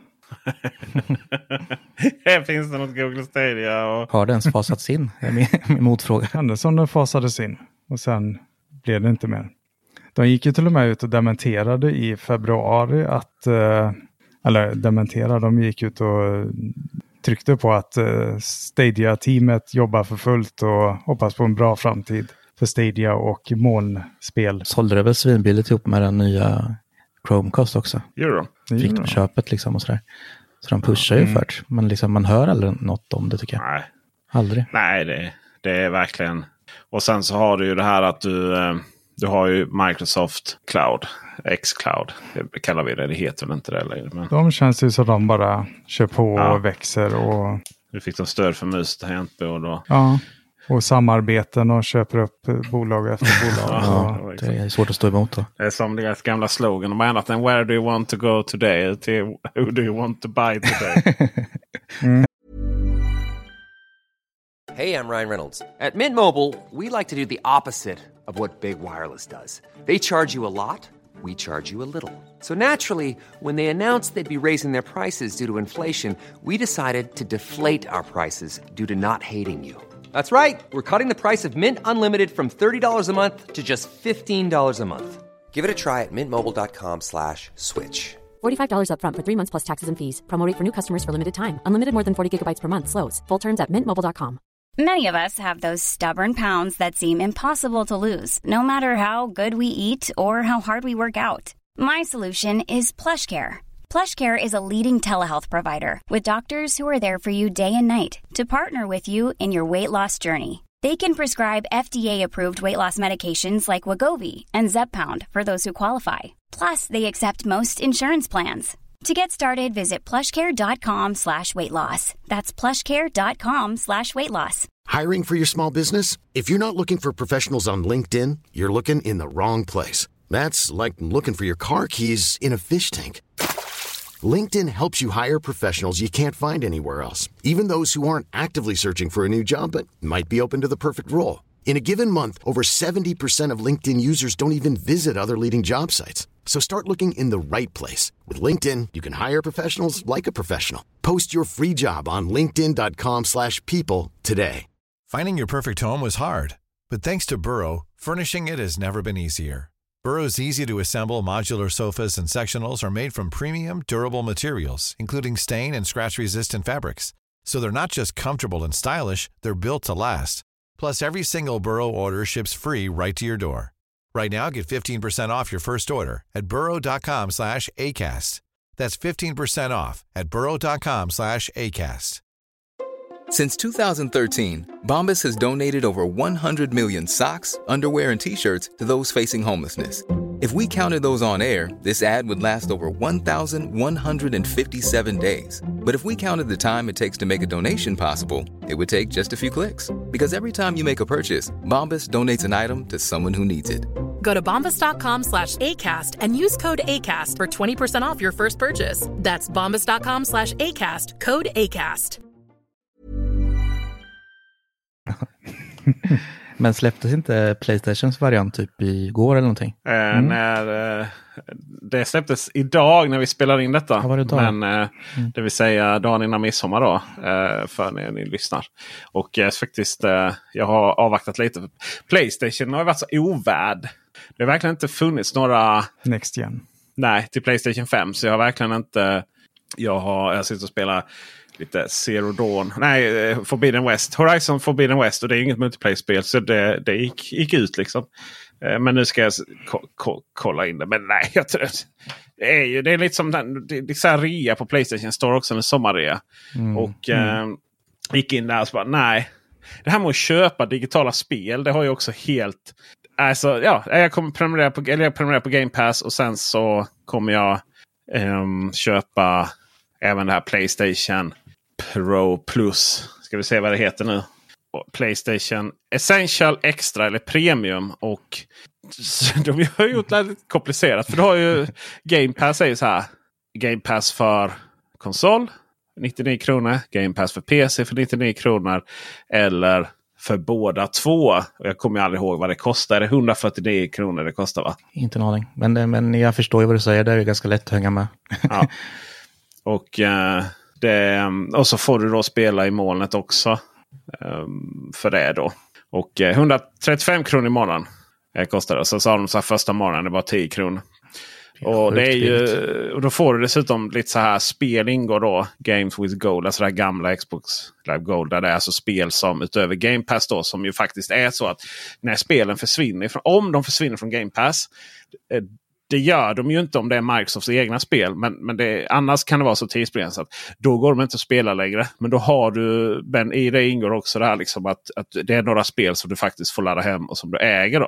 Finns det något Google Stadia? Och... Har det ens fasats in? Det är min, min motfråga. Kändes som den fasades in. Och sen blev det inte mer. De gick ju till och med ut och dementerade i februari att... Eh, eller dementerade, de gick ut och tryckte på att eh, Stadia-teamet jobbar för fullt och hoppas på en bra framtid för Stadia och molnspel. Sålde det väl svinbilligt ihop med den nya Chromecast också? Gör de? Fick de köpet liksom och sådär. Så de pushar ju mm. för men liksom man hör aldrig något om det tycker jag. Nej. Aldrig. Nej, det, det är verkligen... Och sen så har du ju det här att du... Eh, du har ju Microsoft Cloud, X-Cloud. Det kallar vi det, det heter väl inte det. Eller, men... De känns ju så de bara kör på ja. och växer. Och... Du fick de stöd för mus och tangentbord. Och... Ja, och samarbeten och köper upp bolag efter bolag. Ja, och... det är svårt att stå emot då. Det är som deras gamla slogan. De har annat än where do you want to go today? Till who do you want to buy today? mm. Hey, I'm Ryan Reynolds. At Mint Mobile, we like to do the opposite of what Big Wireless does. They charge you a lot, we charge you a little. So naturally, when they announced they'd be raising their prices due to inflation, we decided to deflate our prices due to not hating you. That's right. We're cutting the price of Mint Unlimited from thirty dollars a month to just fifteen dollars a month. Give it a try at mintmobile.com slash switch. forty-five dollars up front for three months plus taxes and fees. Promo rate for new customers for limited time. Unlimited more than forty gigabytes per month. Slows full terms at mint mobile dot com. Many of us have those stubborn pounds that seem impossible to lose, no matter how good we eat or how hard we work out. My solution is PlushCare. PlushCare is a leading telehealth provider with doctors who are there for you day and night to partner with you in your weight loss journey. They can prescribe F D A-approved weight loss medications like Wegovy and Zepbound for those who qualify. Plus, they accept most insurance plans. To get started, visit plushcare.com slash weight loss. That's plushcare.com slash weight loss. Hiring for your small business? If you're not looking for professionals on LinkedIn, you're looking in the wrong place. That's like looking for your car keys in a fish tank. LinkedIn helps you hire professionals you can't find anywhere else, even those who aren't actively searching for a new job but might be open to the perfect role. In a given month, over seventy percent of LinkedIn users don't even visit other leading job sites. So start looking in the right place. With LinkedIn, you can hire professionals like a professional. Post your free job on linkedin.com slash people today. Finding your perfect home was hard, but thanks to Burrow, furnishing it has never been easier. Burrow's easy-to-assemble modular sofas and sectionals are made from premium, durable materials, including stain and scratch-resistant fabrics. So they're not just comfortable and stylish, they're built to last. Plus, every single Burrow order ships free right to your door. Right now, get fifteen percent off your first order at burrow.com slash ACAST. That's fifteen percent off at burrow.com slash ACAST. Since two thousand thirteen, Bombas has donated over one hundred million socks, underwear, and T-shirts to those facing homelessness. If we counted those on air, this ad would last over one thousand one hundred fifty-seven days. But if we counted the time it takes to make a donation possible, it would take just a few clicks. Because every time you make a purchase, Bombas donates an item to someone who needs it. Go to bombas.com slash ACAST and use code ACAST for twenty percent off your first purchase. That's bombas.com slash ACAST, code ACAST. Men släpptes inte PlayStations variant typ igår eller någonting? Eh, mm. när, eh, det släpptes idag när vi spelar in detta. Ja, det men eh, mm. det vill säga dagen innan midsommar då. Eh, för när ni lyssnar. Och eh, faktiskt, eh, jag har avvaktat lite. PlayStation har varit så ovärd. Det har verkligen inte funnits några... Next gen. Nej, till PlayStation fem. Så jag har verkligen inte... Jag har jag sitter och spelar... lite Zero Dawn. Nej, Forbidden West. Horizon Forbidden West. Och det är inget multiplayer-spel. Så det, det gick, gick ut liksom. Men nu ska jag ko- ko- kolla in det. Men nej, jag tror det är ju det är lite som den, det, det är så här rea på PlayStation Store också. En sommarrea. Mm. Och mm. Eh, gick in där och så bara, nej. Det här med att köpa digitala spel. Det har ju också helt... Alltså, ja. Jag kommer prenumerera på, eller jag prenumererar på Game Pass. Och sen så kommer jag eh, köpa även det här PlayStation Pro Plus. Ska vi se vad det heter nu. PlayStation Essential Extra eller Premium. Och de har ju gjort det lite komplicerat. För du har ju Game Pass är ju så här. Game Pass för konsol nittionio kronor. Game Pass för P C för nittionio kronor. Eller för båda två. Och jag kommer aldrig ihåg vad det kostar. Är det hundrafyrtionio kronor det kostar, va? Inte en aning. Men, men jag förstår ju vad du säger. Det är ganska lätt att hänga med. Ja. Och... Uh, Det, och så får du då spela i molnet också um, för det då. Och eh, hundratrettiofem kronor i månaden eh, kostar det. Så sa de så här första månaden det var tio kronor. Det och, det är ju, och då får du dessutom lite så här spel ingår då. Games with Gold, alltså det här gamla Xbox Live Gold. Där det är alltså spel som utöver Game Pass då. Som ju faktiskt är så att när spelen försvinner. Från, om de försvinner från Game Pass... Eh, Det gör de ju inte om det är Microsofts egna spel. Men, men det, annars kan det vara så tidsbegränsat. Då går de inte att spela längre. Men då har du... Men i det ingår också det här liksom att, att det är några spel som du faktiskt får ladda hem och som du äger då.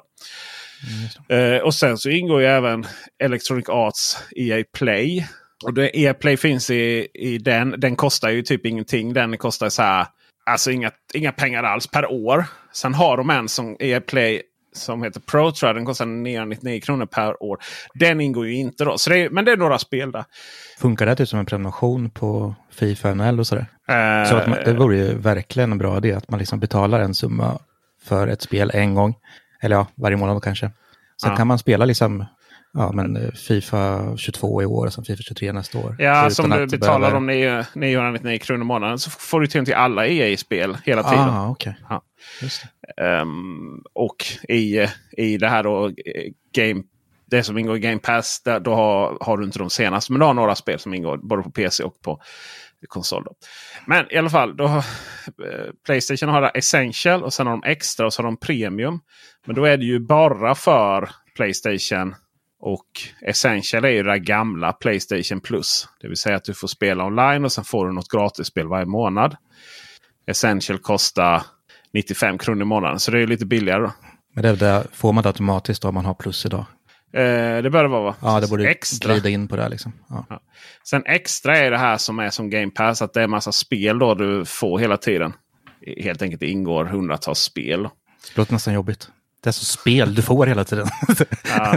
Mm, eh, och sen så ingår ju även Electronic Arts E A Play. Och det, E A Play finns i, i den. Den kostar ju typ ingenting. Den kostar så här... Alltså inga, inga pengar alls per år. Sen har de en som E A Play... som heter Pro tror jag, den kostar niohundranittionio kronor per år. Den ingår ju inte då. Så det är, men det är några spel där. Funkar det typ som en prenumeration på FIFA N H L och sådär? Uh, så att man, det vore ju verkligen en bra idé att man liksom betalar en summa för ett spel en gång. Eller ja, varje månad kanske. Sen uh. kan man spela liksom ja, men FIFA tjugotvå i år och sen FIFA tjugotre nästa år. Ja, som du betalar om niohundranittionio kronor i månaden så får du tillgång till alla E A-spel hela tiden. Ah, okay. Ja. Just det. Um, och i, i det här då game, det som ingår i Game Pass, där, då har, har du inte de senaste, men du har några spel som ingår både på P C och på konsol då. Men i alla fall då har eh, PlayStation har det Essential och sen har de Extra och så har de Premium. Men då är det ju bara för PlayStation. Och Essential är ju det gamla PlayStation Plus. Det vill säga att du får spela online och sen får du något gratisspel varje månad. Essential kostar nittiofem kronor i månaden. Så det är ju lite billigare då. Men det där får man det automatiskt om man har Plus idag? Eh, det bör det vara, va? Ja, det borde extra. Glida in på det liksom. Ja. Ja. Sen Extra är det här som är som Game Pass. Att det är en massa spel då du får hela tiden. Helt enkelt ingår hundratals spel. Det låter nästan jobbigt. Det är så spel du får hela tiden. Ja.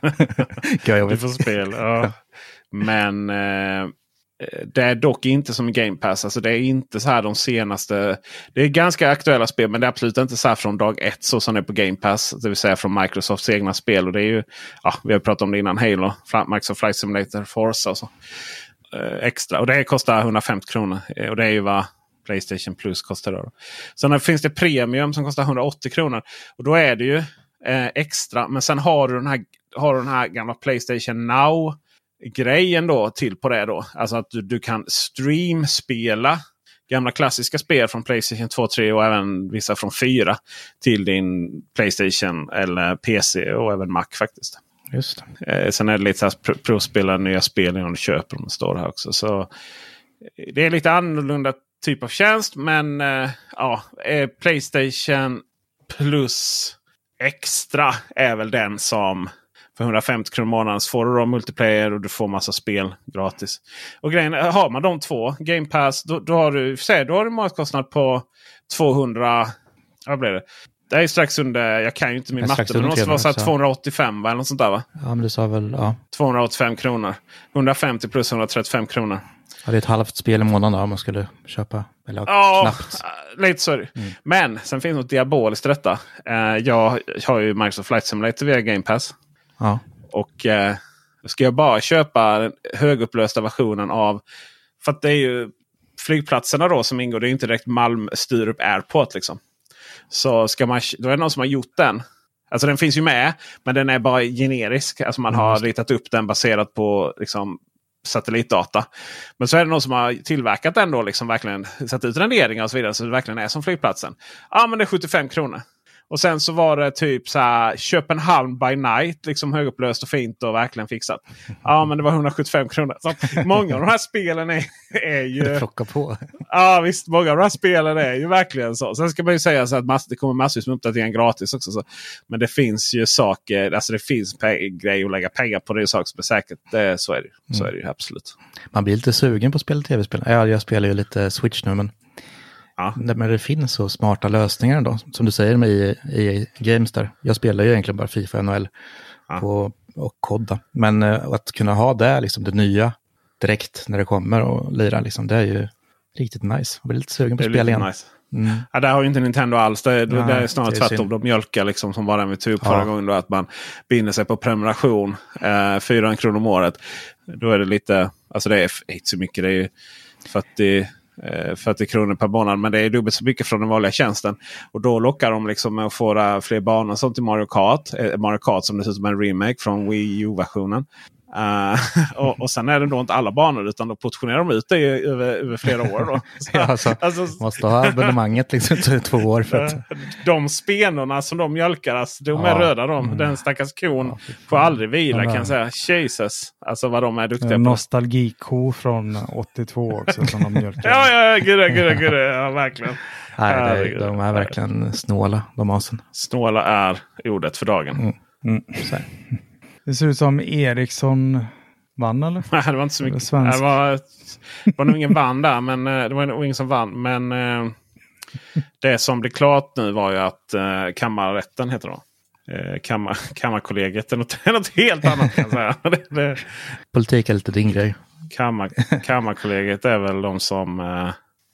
Du får spel, ja. Men eh, det är dock inte som Game Pass. Alltså det är inte så här de senaste... Det är ganska aktuella spel, men det är absolut inte så här från dag ett så som det är på Game Pass. Det vill säga från Microsofts egna spel. Och det är ju... Ja, vi har pratat om det innan. Halo, Microsoft Flight Simulator, Forza och så. Eh, extra. Och det kostar hundrafemtio kronor. Och det är ju vad PlayStation Plus kostar då. Sen finns det Premium som kostar hundraåttio kronor. Och då är det ju eh, extra. Men sen har du den här, har du den här gamla PlayStation Now-grejen då till på det då. Alltså att du, du kan streamspela gamla klassiska spel från PlayStation två, tre och även vissa från fyra till din PlayStation eller P C och även Mac faktiskt. Just det. Eh, sen är det lite så här provspela nya spel innan du köper dem, står här också. Så det är lite annorlunda typ av tjänst. Men eh, ja, eh, PlayStation Plus Extra är väl den som för hundrafemtio kronor månaden får du då multiplayer och du får massa spel gratis. Och grejen, har man de två, Game Pass, då, då har du säg, då har du månadskostnad på tvåhundra, vad blir det? Det är strax under, jag kan ju inte min matte, men det måste vara så här tvåhundraåttiofem va? Eller något sånt där va? Ja, men du sa väl, ja. tvåhundraåttiofem kronor. hundrafemtio plus hundratrettiofem kronor. Ja, det är ett halvt spel i månaden då, om man skulle köpa. Eller ja, knappt. Lite så är det. Mm. Men sen finns något diaboliskt i detta. Uh, jag har ju Microsoft Flight Simulator via Game Pass. Ja. Och uh, ska jag bara köpa den högupplösta versionen av... För att det är ju flygplatserna då som ingår. Det är inte direkt Malmö-Sturup Airport liksom. Så ska man, då är det någon som har gjort den. Alltså den finns ju med, men den är bara generisk. Alltså man har ritat upp den baserat på liksom, satellitdata. Men så är det någon som har tillverkat den då, liksom verkligen satt ut renderingar och så vidare. Så det verkligen är som flygplatsen. Ja, men det är sjuttiofem kronor. Och sen så var det typ så här Köpenhamn by night. Liksom högupplöst och fint och verkligen fixat. Ja, men det var hundrasjuttiofem kronor. Så många av de här spelen är, är ju... Plocka på. Ja, visst. Många av de här spelen är ju verkligen så. Sen ska man ju säga så att mass, det kommer massvis med uppdateringar gratis också. Så. Men det finns ju saker... Alltså det finns grejer att lägga pengar på. Det är saker som är säkert. Det, så är det ju. Så är det ju absolut. Man blir lite sugen på att spela tv-spel. Ja, jag spelar ju lite Switch nu, men... Ja. Men det finns så smarta lösningar då. Som du säger med i, i games där. Jag spelar ju egentligen bara FIFA, N H L ja. på, och kodda. Men uh, att kunna ha det, liksom det nya direkt när det kommer och lira, liksom, det är ju riktigt nice. Jag blir lite sugen på att spela igen. Nice. Mm. Ja, där har ju inte Nintendo alls. Det är, ja, det är snarare det är tvärtom. De mjölkar liksom som var med tub förra ja. gången då, att man binder sig på prenumeration eh, fyra kronor om året. Då är det lite, alltså det är inte så mycket. Det är ju fyrtio fyrtio kronor per månad, men det är dubbelt så mycket från den vanliga tjänsten. Och då lockar de liksom med att få fler banor som till Mario Kart. Mario Kart som dessutom är en remake från Wii U-versionen. Uh, och, och sen är det då inte alla banor, utan då portionerar de ut det över, över flera år. Då. Så, ja, alltså, alltså, måste ha abonnemanget liksom till två år. För att... De spenorna som de mjölkar, alltså, de är ja, röda. De. Mm. Den stackars kon ja, får aldrig vila, kan jag säga. Jesus, alltså vad de är duktiga på. Nostalgiko från åttiotvå också som de mjölkar. ja, ja, gud, gud, gud, ja, verkligen. Nej, det, de är verkligen snåla, de asen. Snåla är ordet för dagen. Mm. Mm. Så. Det ser ut som Eriksson vann, eller? Nej, det var inte så mycket. Det var, det var, det var nog ingen vann där, men det var nog ingen som vann. Men eh, det som blev klart nu var ju att eh, kammarrätten heter det. Eh, kammar, kammarkollegiet är något, något helt annat, kan jag säga. det, det, Politik är lite din grej. Kammar, kammarkollegiet är väl de som... Eh,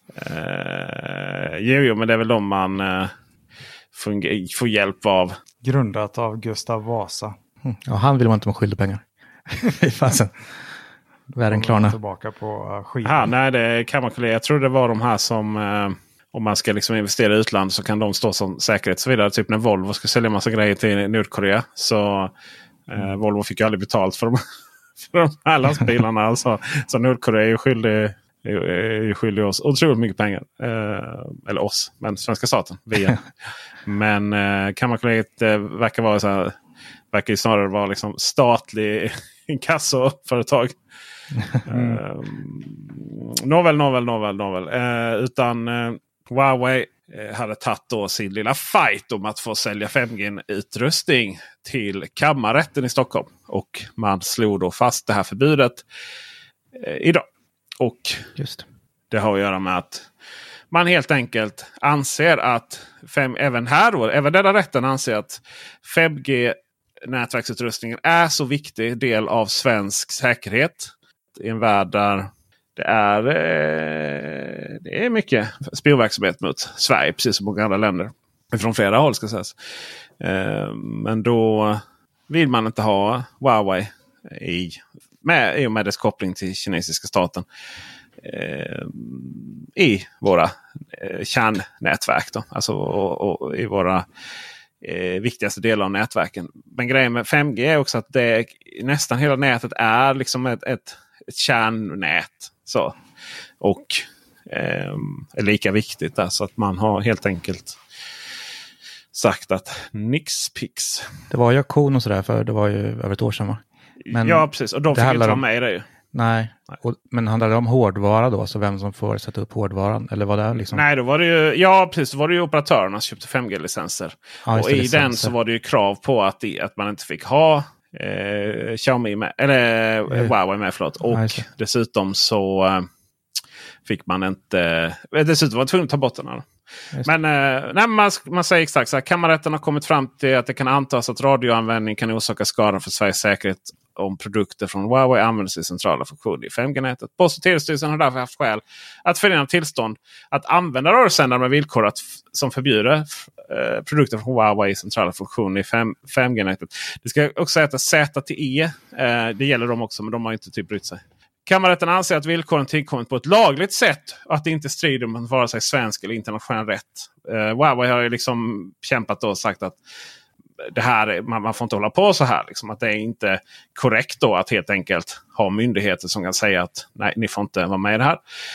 eh, jo, jo, men det är väl de man eh, får, får hjälp av. Grundat av Gustav Vasa. Mm. Ja, han vill man inte med skyldig pengar. Fasen. Världen klarna. Tillbaka på uh, skiten. Ja, nej, det är kammarkollegiet. Jag tror det var de här som... Eh, om man ska liksom investera i utlandet så kan de stå som säkerhet och så vidare. Typ när Volvo ska sälja massa grejer till Nordkorea. Så eh, mm. Volvo fick ju aldrig betalt för de, för de här lastbilarna. Alltså, så Nordkorea är ju skyldig, är, är ju skyldig oss otroligt mycket pengar. Eh, eller oss, men svenska staten. Via. Men eh, kammarkollegiet eh, verkar vara så här... Verkar ju snarare vara liksom statlig inkassoföretag. Mm. Uh, nåväl, nåväl, nåväl, nåväl. Uh, utan uh, Huawei uh, hade tagit då sin lilla fight om att få sälja fem G-utrustning till kammarrätten i Stockholm. Och man slog då fast det här förbudet uh, idag. Och just det har att göra med att man helt enkelt anser att fem, även här då, även denna rätten anser att fem G nätverksutrustningen är så viktig del av svensk säkerhet i en värld där det är, eh, det är mycket spionverksamhet mot Sverige, precis som många andra länder. Från flera håll ska sägas. Eh, men då vill man inte ha Huawei i, med, i och med dess koppling till kinesiska staten eh, i våra eh, kärnnätverk. Då. Alltså och, och i våra Eh, viktigaste delar av nätverken. Men grejen med fem G är också att det, nästan hela nätet är liksom ett, ett, ett kärnnät. Så. Och eh, är lika viktigt där, så att man har helt enkelt sagt att nix pix. Det var ju auktion och sådär, för det var ju över ett år sedan, va? Men ja, precis. Och de fick inte vara med i det ju. Nej, och, men handlar det om hårdvara då? Så vem som får sätta upp hårdvaran? Eller vad det är liksom? Nej, då var det ju, ja precis, då var det ju operatörerna som köpte fem G-licenser. Ja, och i licenser. Den så var det ju krav på att, det, att man inte fick ha eh, Xiaomi med, eller eh, Huawei med, förlåt. Och ja, dessutom så eh, fick man inte, eh, dessutom var man tvungen att ta bort den här. Men eh, nej, man, man säger exakt så här, kammarrätten har kommit fram till att det kan antas att radioanvändning kan orsaka skada för Sveriges säkerhet om produkter från Huawei används i centrala funktioner i fem G-nätet. Post- och telestyrelsen har därför haft skäl att förena tillstånd att använda radiosändare med villkor att f- som förbjuder eh, produkter från Huawei i centrala funktioner i fem G-nätet. Det ska också säga att Z T E, eh, det gäller dem också, men de har inte typ brytt sig. Kammarrätten anser att villkoren tillkommit på ett lagligt sätt och att det inte strider mot vare sig svensk eller internationell rätt. Uh, Huawei har ju liksom kämpat och sagt att det här, man, man får inte hålla på så här. Liksom, att det är inte korrekt då att helt enkelt ha myndigheter som kan säga att nej, ni får inte vara med i det här.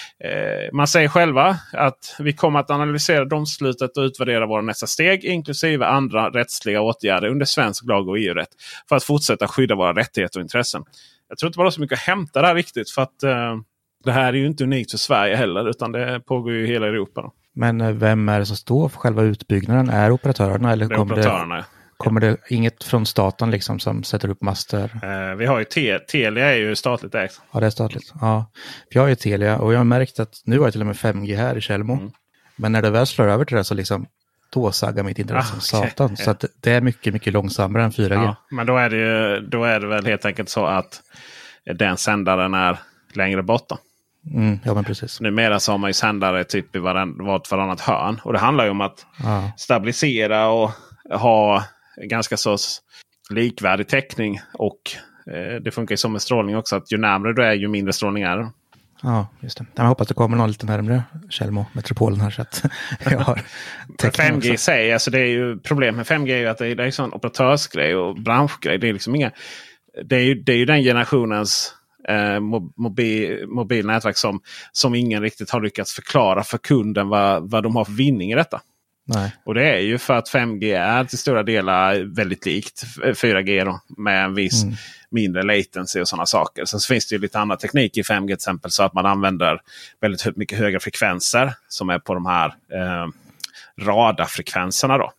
Uh, man säger själva att vi kommer att analysera domslutet och utvärdera våra nästa steg inklusive andra rättsliga åtgärder under svensk lag och E U-rätt för att fortsätta skydda våra rättigheter och intressen. Jag tror inte bara så mycket att hämta där riktigt för att uh, det här är ju inte unikt för Sverige heller utan det pågår ju i hela Europa. Då. Men uh, vem är det som står för själva utbyggnaden? Är operatörerna eller det kommer, operatörerna, det, kommer ja. det inget från staten liksom som sätter upp master? Uh, vi har ju te- Telia är ju statligt ägt. Ja, det är statligt. Ja. För jag har ju Telia och jag har märkt att nu har jag till och med fem G här i Tjällmo. Mm. Men när det väl slår över till det så liksom då saggar mitt internet som ah, okay. satan. Så att det är mycket, mycket långsammare än fyra G. Ja, men då är, det ju, då är det väl helt enkelt så att den sändaren är längre borta. Mm, ja, men precis. Numera så har man ju sändare typ i vart varannat hörn. Och det handlar ju om att ja. stabilisera och ha ganska så likvärdig täckning. Och eh, det funkar ju som med strålning också. Att ju närmare du är ju mindre strålning är det. Ja, just det. Jag hoppas det kommer någon lite närmare Tjällmo, metropolen här så att jag har fem G säger, alltså det är ju problem med fem G är ju att det är, det är sån operatörsgrej och branschgrej. Det är liksom inga, det är ju, det är ju den generationens eh, mobil, mobilnätverk som, som ingen riktigt har lyckats förklara för kunden vad, vad de har för vinning i detta. Nej. Och det är ju för att fem G är till stora delar väldigt likt fyra G då, med en viss mm. mindre latency och sådana saker. Sen så finns det ju lite annan teknik i fem G till exempel så att man använder väldigt mycket höga frekvenser som är på de här eh, radarfrekvenserna då.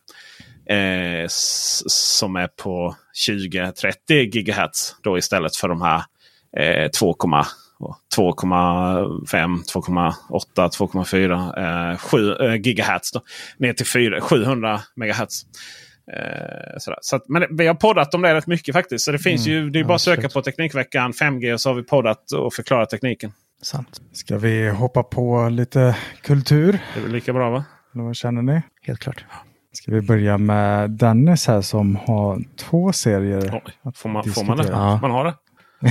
Eh, s- som är på tjugo till trettio gigahertz då istället för de här eh, två komma fem, två komma åtta, två komma fyra, eh, sju eh, gigahertz då, ner till fyra, sjuhundra megahertz. Eh, sådär. Så att, men vi har poddat om det rätt mycket faktiskt. Så det finns mm, ju, det är bara att söka på Teknikveckan fem G och så har vi poddat och förklarat tekniken. Sant. Ska vi hoppa på lite kultur? Det är väl lika bra va? Vad känner ni? Helt klart. Ska vi börja med Dennis här som har två serier. Oj, får, man, får man det? Ja. Man har det?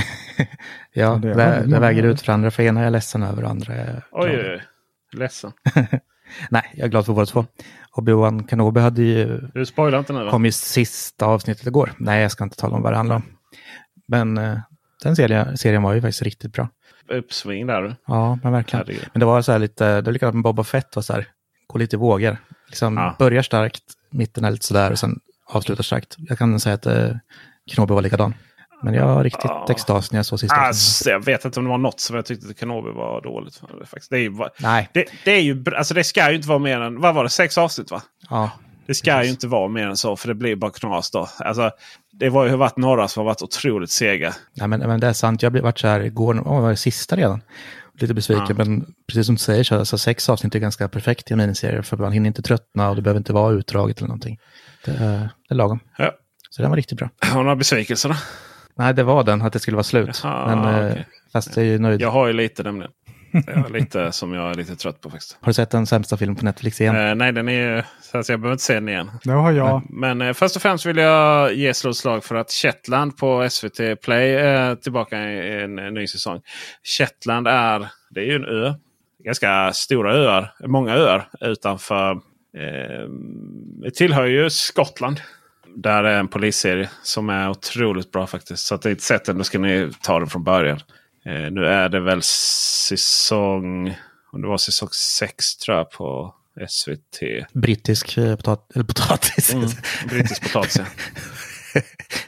Ja, det, det, det väger ut för andra. För ena är jag ledsen över och andra är Oj, oj, oj. Ledsen. Nej, jag är glad för båda två. Obi-Wan Kenobi hade ju... Du spoilar inte nu då? Kom i sista avsnittet igår. Nej, jag ska inte tala om vad det handlar om. Men uh, den serien, serien var ju faktiskt riktigt bra. Uppsving där du. Ja, men verkligen. Herregud. Men det var så här lite... Det var likadant med Boba Fett var så här... Gå lite i vågor. Liksom ja. Börjar starkt, mitten är lite sådär och sen avslutar starkt. Jag kan säga att uh, Kenobi var likadan. Men jag var riktigt ja. extas när jag såg sista alltså, jag vet inte om det var något som jag tyckte att Kenobi var dåligt. Faktiskt. Det, är ju, Nej. Det, det är ju, alltså det ska ju inte vara mer än, vad var det, sex avsnitt va? Ja. Det ska precis. ju inte vara mer än så, för det blir bara knas då. Alltså, det var ju varit några som har varit otroligt sega. Nej, men, men det är sant, jag blev varit så här igår, åh, var det sista redan? Lite besviken, ja. Men precis som du säger så alltså, sex avsnitt är ganska perfekt i en miniserie, för man hinner inte tröttna och det behöver inte vara utdraget eller någonting. Det är, det är lagom. Ja. Så den var riktigt bra. Har du några besvikelser då? Nej, det var den, att det skulle vara slut. Jaha, men okay. Fast jag är ju nöjd. Jag har ju lite nämligen. Jag har lite som jag är lite trött på faktiskt. Har du sett den sämsta filmen på Netflix igen? Uh, nej, den är ju... Så jag behöver inte se den igen. Det har jag. Men, men uh, först och främst vill jag ge slåslag för att Shetland på S V T Play är tillbaka i en, en ny säsong. Shetland är... Det är ju en ö. Ganska stora öar. Många öar utanför... Eh, det tillhör ju Skottland. Där är en polisserie som är otroligt bra faktiskt. Så att det är ett sätt, då ska ni ta det från början. Eh, nu är det väl säsong... Om det var säsong sex tror jag på S V T. Brittisk eh, potat- eller potatis. Mm, brittisk potatis, ja.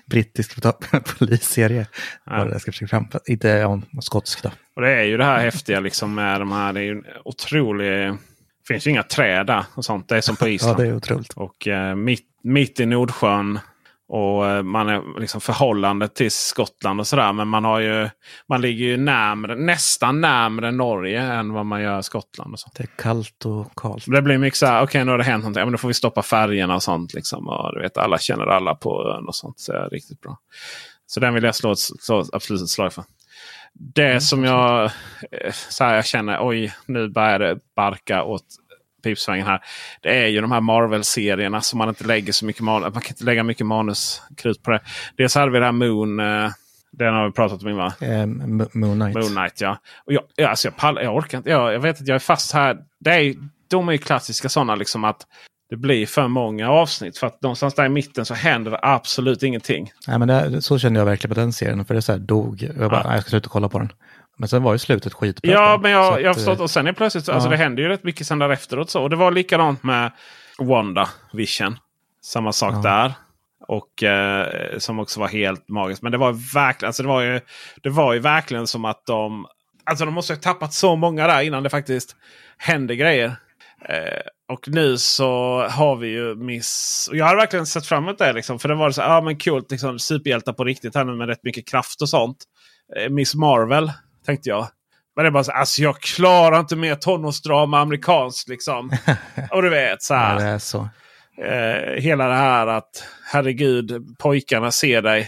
brittisk polisserie. Ja. Det ska försöka framföra. Inte om skotsk då. Och det är ju det här häftiga liksom med de här. Det är ju otroligt. Det finns ju inga träd där och sånt. Det är som på Island. Ja, det är otroligt. Och eh, mitt, mitt i Nordsjön. Och eh, man är liksom förhållande till Skottland och sådär. Men man har ju. Man ligger ju närmare, nästan närmare Norge än vad man gör Skottland och sånt. Det är kallt och kallt. Det blir mycket så här, okej okay, nu har det hänt någonting. Ja, men då får vi stoppa färgerna och sånt liksom. Och du vet, alla känner alla på ön och sånt. Så är det riktigt bra. Så den vill jag slå, ett, slå absolut ett slag för. Det mm, som jag så här, jag känner, oj, nu börjar det barka åt pipsvängen här. Det är ju de här Marvel-serierna som man inte lägger så mycket manus. Man kan inte lägga mycket manuskrut på det. Dels hade vi det här Moon. Eh, den har vi pratat om va? Eh, Moon Knight. Moon Knight, ja. Och jag, ja, alltså jag, pallar, jag orkar inte. Jag, jag vet att jag är fast här. Det är, de är ju klassiska sådana liksom att det blir för många avsnitt. För att någonstans där i mitten så händer det absolut ingenting. Nej, men det, så kände jag verkligen på den serien. För det så här dog. Jag bara, ja. jag ska sluta kolla på den. Men sen var ju slutet skitbra. Ja, men jag, jag har förstått. Och sen är plötsligt, ja. alltså det hände ju rätt mycket sen där efteråt. Så. Och det var likadant med WandaVision. Samma sak ja. där. Och eh, som också var helt magiskt. Men det var verkligen, alltså det var ju, det var ju verkligen som att de, alltså de måste ha tappat så många där innan det faktiskt hände grejer. Eh, och nu så har vi ju Miss... Och jag har verkligen sett fram emot det liksom. För det var så ja ah, men kul, liksom superhjältar på riktigt här nu med rätt mycket kraft och sånt. Eh, Miss Marvel, tänkte jag. Men det är bara så, alltså jag klarar inte mer tonårsdrama amerikanskt liksom. Och du vet så här. Ja, det är så. Eh, hela det här att herregud, pojkarna ser dig.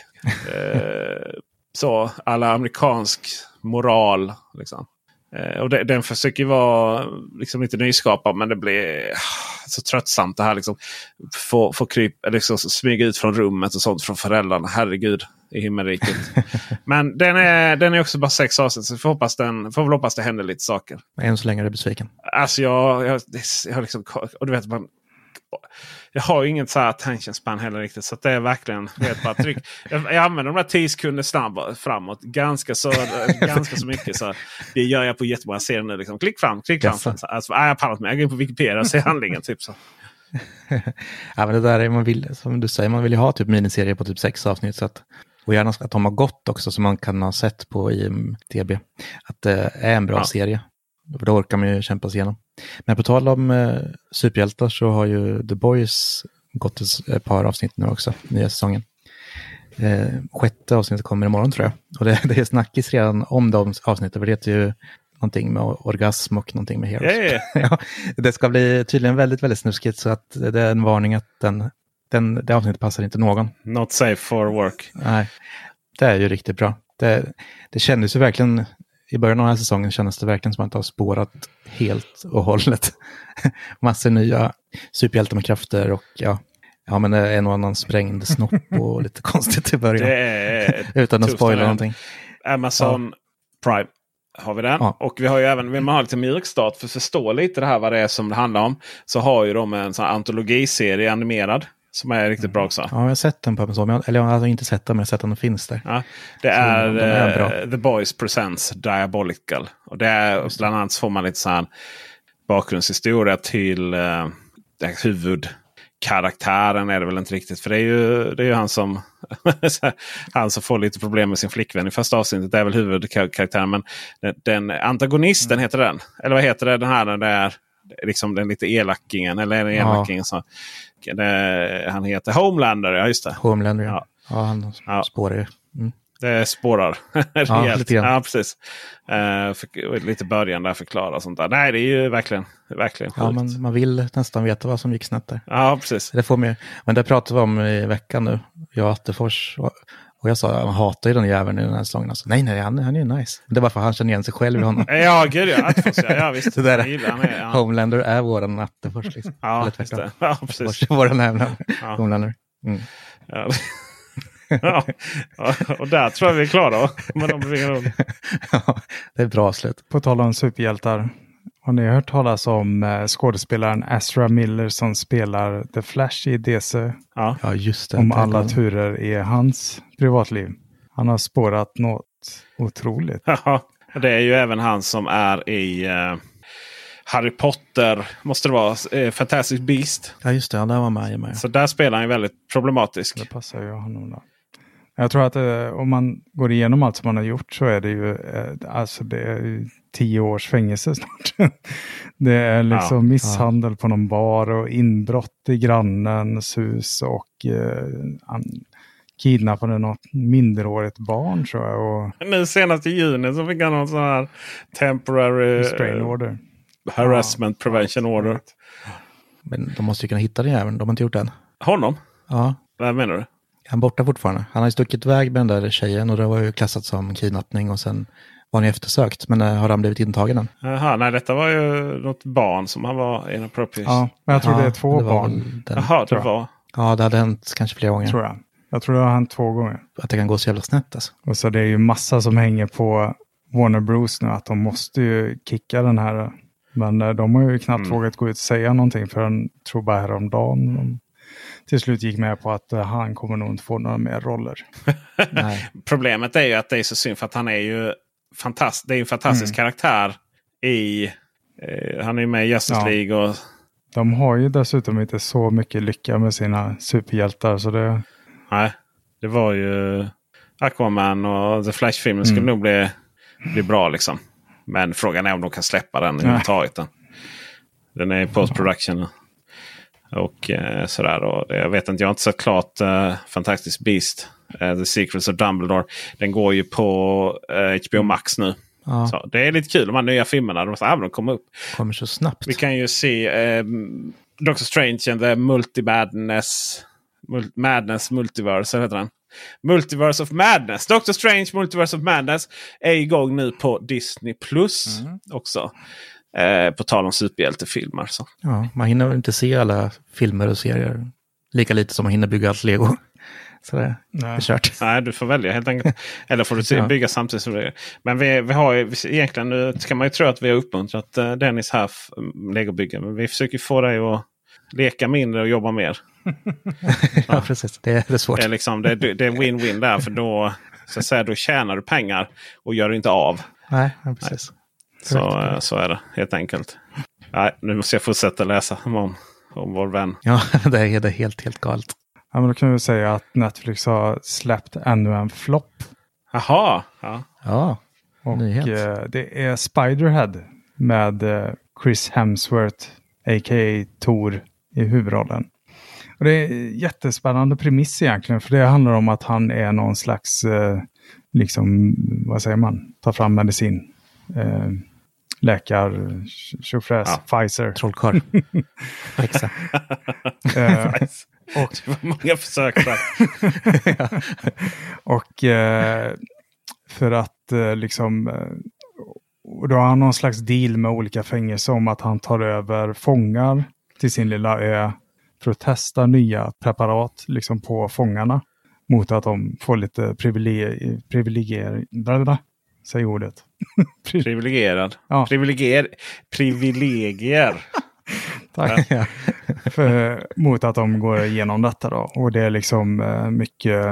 Eh, så, alla amerikansk moral liksom. Eh, och det, den försöker vara liksom lite nyskapad, men det blir så tröttsamt det här liksom. Få, få kryp, liksom, smyga ut från rummet och sånt från föräldrarna. Herregud, i himmelriket. Men den är, den är också bara sex avsnitt, så får hoppas den, får väl hoppas det händer lite saker. Än så länge är du besviken. Alltså jag, jag, jag har liksom, och du vet man, jag har ju inget så här attention span heller riktigt, så att det är verkligen vet, bara tryck. Jag, jag använder de här tio sekunder snabbt framåt ganska så, ganska så mycket, så det gör jag på jättemånga serier nu liksom. Klick fram, klick fram. Yes. Alltså, jag pallat med. Jag går in på Wikipedia och ser handlingen typ så. Ja, men det där är man vill, som du säger, man vill ju ha typ miniserier på typ sex avsnitt, så att, och gärna att de har gått också, som man kan ha sett på I M D B, att det är en bra ja. serie. För då orkar man ju kämpa sig igenom. Men på tal om eh, superhjältar så har ju The Boys gått ett par avsnitt nu också, nya säsongen. Eh, sjätte avsnittet kommer imorgon tror jag. Och det, det är snackis redan om de avsnittet, för det heter ju någonting med orgasm och någonting med heroes. Yeah, yeah. Ja, det ska bli tydligen väldigt, väldigt snuskigt, så att det är en varning att den, den, det avsnittet passar inte någon. Not safe for work. Nej, det är ju riktigt bra. Det, det kändes ju verkligen... I början av den här säsongen kändes det verkligen som att det har spårat helt och hållet. Massor nya superhjältar med krafter och ja, ja men en och annan sprängd snopp och lite konstigt i början. Det är utan att spoila någonting. Amazon ja. Prime har vi den. Ja. Och vi har ju även, vill man ha lite mjukstart för att förstå lite det här vad det är som det handlar om, så har ju de en sån här antologiserie animerad. Som är riktigt bra också. Ja, jag har sett den på Amazon. Eller jag har inte sett den, men jag har sett den och finns där. Ja, det är, så, är uh, The Boys Presents Diabolical. Och det är bland annat får man lite så här bakgrundshistoria till uh, huvudkaraktären är det väl inte riktigt. För det är ju, det är ju han som han som får lite problem med sin flickvän i första avsnittet. Det är väl huvudkaraktären. Men den, den antagonisten mm. heter den. Eller vad heter det? Den här den är liksom den lite elakingen. Eller en elakingen ja. så. Det, han heter Homelander, ja just det. Homelander, ja. Ja, han ja. spårar ju. Mm. Det spårar. Ja, lite grann. Ja, precis. Uh, för, lite början där förklara sånt där. Nej, det är ju verkligen, verkligen sjukt. Ja, man, man vill nästan veta vad som gick snett där. Ja, precis. Det får man, men det pratar vi om i veckan nu. Jag och Attefors. Och, och jag sa, man hatar ju den jäveln i den här säsongen. Alltså, nej, nej, han, han är ju nice. Det är bara för att han känner igen sig själv i honom. Ja, gud ja. Attefors, ja, ja visst. Det där, är, ja. Homelander är våran Attefors liksom. Ja, just det. Ja, precis. Attefors är våran Homelander. Ja. Homelander. Mm. Ja. Ja, och där tror jag vi är klara med de bevingarna. Ja, det är ett bra slut. På tal om superhjältar, har ni hört talas om eh, skådespelaren Ezra Miller som spelar The Flash i D C? Ja, ja just det. Om alla turer i hans privatliv. Han har spårat något otroligt. Ja, det är ju även han som är i eh, Harry Potter, måste det vara, eh, Fantastic Beast. Ja just det, ja, där var med, med. Så där spelar han ju väldigt problematisk. Det passar ju honom då. Jag tror att eh, om man går igenom allt som man har gjort så är det ju eh, alltså det är ju tio års fängelse snart. Det är liksom ja, misshandel ja. på någon bar och inbrott i grannens hus och eh, han kidnappade något minderårigt barn tror jag. Och nu senast i juni så fick han någon sån här temporary restraint order. Harassment ja, prevention ja, order. Men de måste ju kunna hitta den även. De har inte gjort det än. Honom? Ja. Vad menar du? Han är borta fortfarande. Han har ju stuckit iväg med den där tjejen och det var ju klassat som kidnappning och sen var han eftersökt. Men har han blivit intagen än? Jaha, nej detta var ju något barn som han var inappropriate. Ja, men jag tror ja, det är två det barn. Den, Jaha, det var. Ja, det hade hänt kanske flera gånger. Tror jag. Jag tror det har hänt två gånger. Att det kan gå så jävla snett alltså. Och så det är ju massa som hänger på Warner Bros nu att de måste ju kicka den här. Men de har ju knappt mm. vågat gå ut och säga någonting förrän, tror bara häromdagen. De till slut gick med på att uh, han kommer nog inte få några mer roller. Nej. Problemet är ju att det är så synd för att han är ju fantast- det är ju en fantastisk mm. karaktär i eh, han är ju med i Justice ja. League och de har ju dessutom inte så mycket lycka med sina superhjältar så det nej, det var ju Aquaman och The Flash-filmen skulle mm. nog bli, bli bra liksom. Men frågan är om de kan släppa den överhuvudtaget. Den. den är i post-production. Och eh, sådär. Och jag vet inte, jag har inte sett klart uh, Fantastic Beast. Uh, The Secrets of Dumbledore. Den går ju på uh, H B O Max nu. Ja. Så det är lite kul de här nya filmerna. De, ah, de kommer upp. Kommer så snabbt. Vi kan ju se um, Doctor Strange and the Multi-Madness Mul- Madness Multiverse, heter den. Multiverse of Madness. Doctor Strange Multiverse of Madness är igång nu på Disney Plus mm. också. Eh, på tal om superhjältefilmer. Så. Ja, man hinner väl inte se alla filmer och serier. Lika lite som man hinner bygga allt Lego. Så det är kört. Nej, du får välja helt enkelt. Eller får du se, ja. bygga samtidigt som det. Men vi, vi har ju egentligen, nu ska man ju tro att vi har uppmuntrat uh, Dennis här Lego-byggen. Men vi försöker få dig att leka mindre och jobba mer. Ja, ja, precis. Det är, det är svårt. Det är, liksom, det är, det är win-win där. För då, så att säga, då tjänar du pengar och gör det inte av. Nej, ja, precis. Nej. Så, så är det helt enkelt. Nej, nu måste jag fortsätta läsa om, om vår vän. Ja, det är, det är helt, helt galet. Ja, men då kan vi säga att Netflix har släppt ännu en flopp. Jaha. Ja. Ja, och eh, det är Spiderhead med eh, Chris Hemsworth, a k a. Thor, i huvudrollen. Och det är jättespännande premiss egentligen. För det handlar om att han är någon slags, eh, liksom, vad säger man, ta fram medicin. Eh, läkar, tjofräs, ja. Pfizer. Trollkarl. Exakt. eh, och det var många försök där. ja. Och eh, för att eh, liksom eh, och då har han någon slags deal med olika fängelser om att han tar över fångar till sin lilla ö för att testa nya preparat liksom på fångarna mot att de får lite privilegier privilegier säg ordet. Privilegierad. Ja. Privilegier. Privilegier. Tack. Ja. För, mot att de går igenom detta då. Och det är liksom mycket,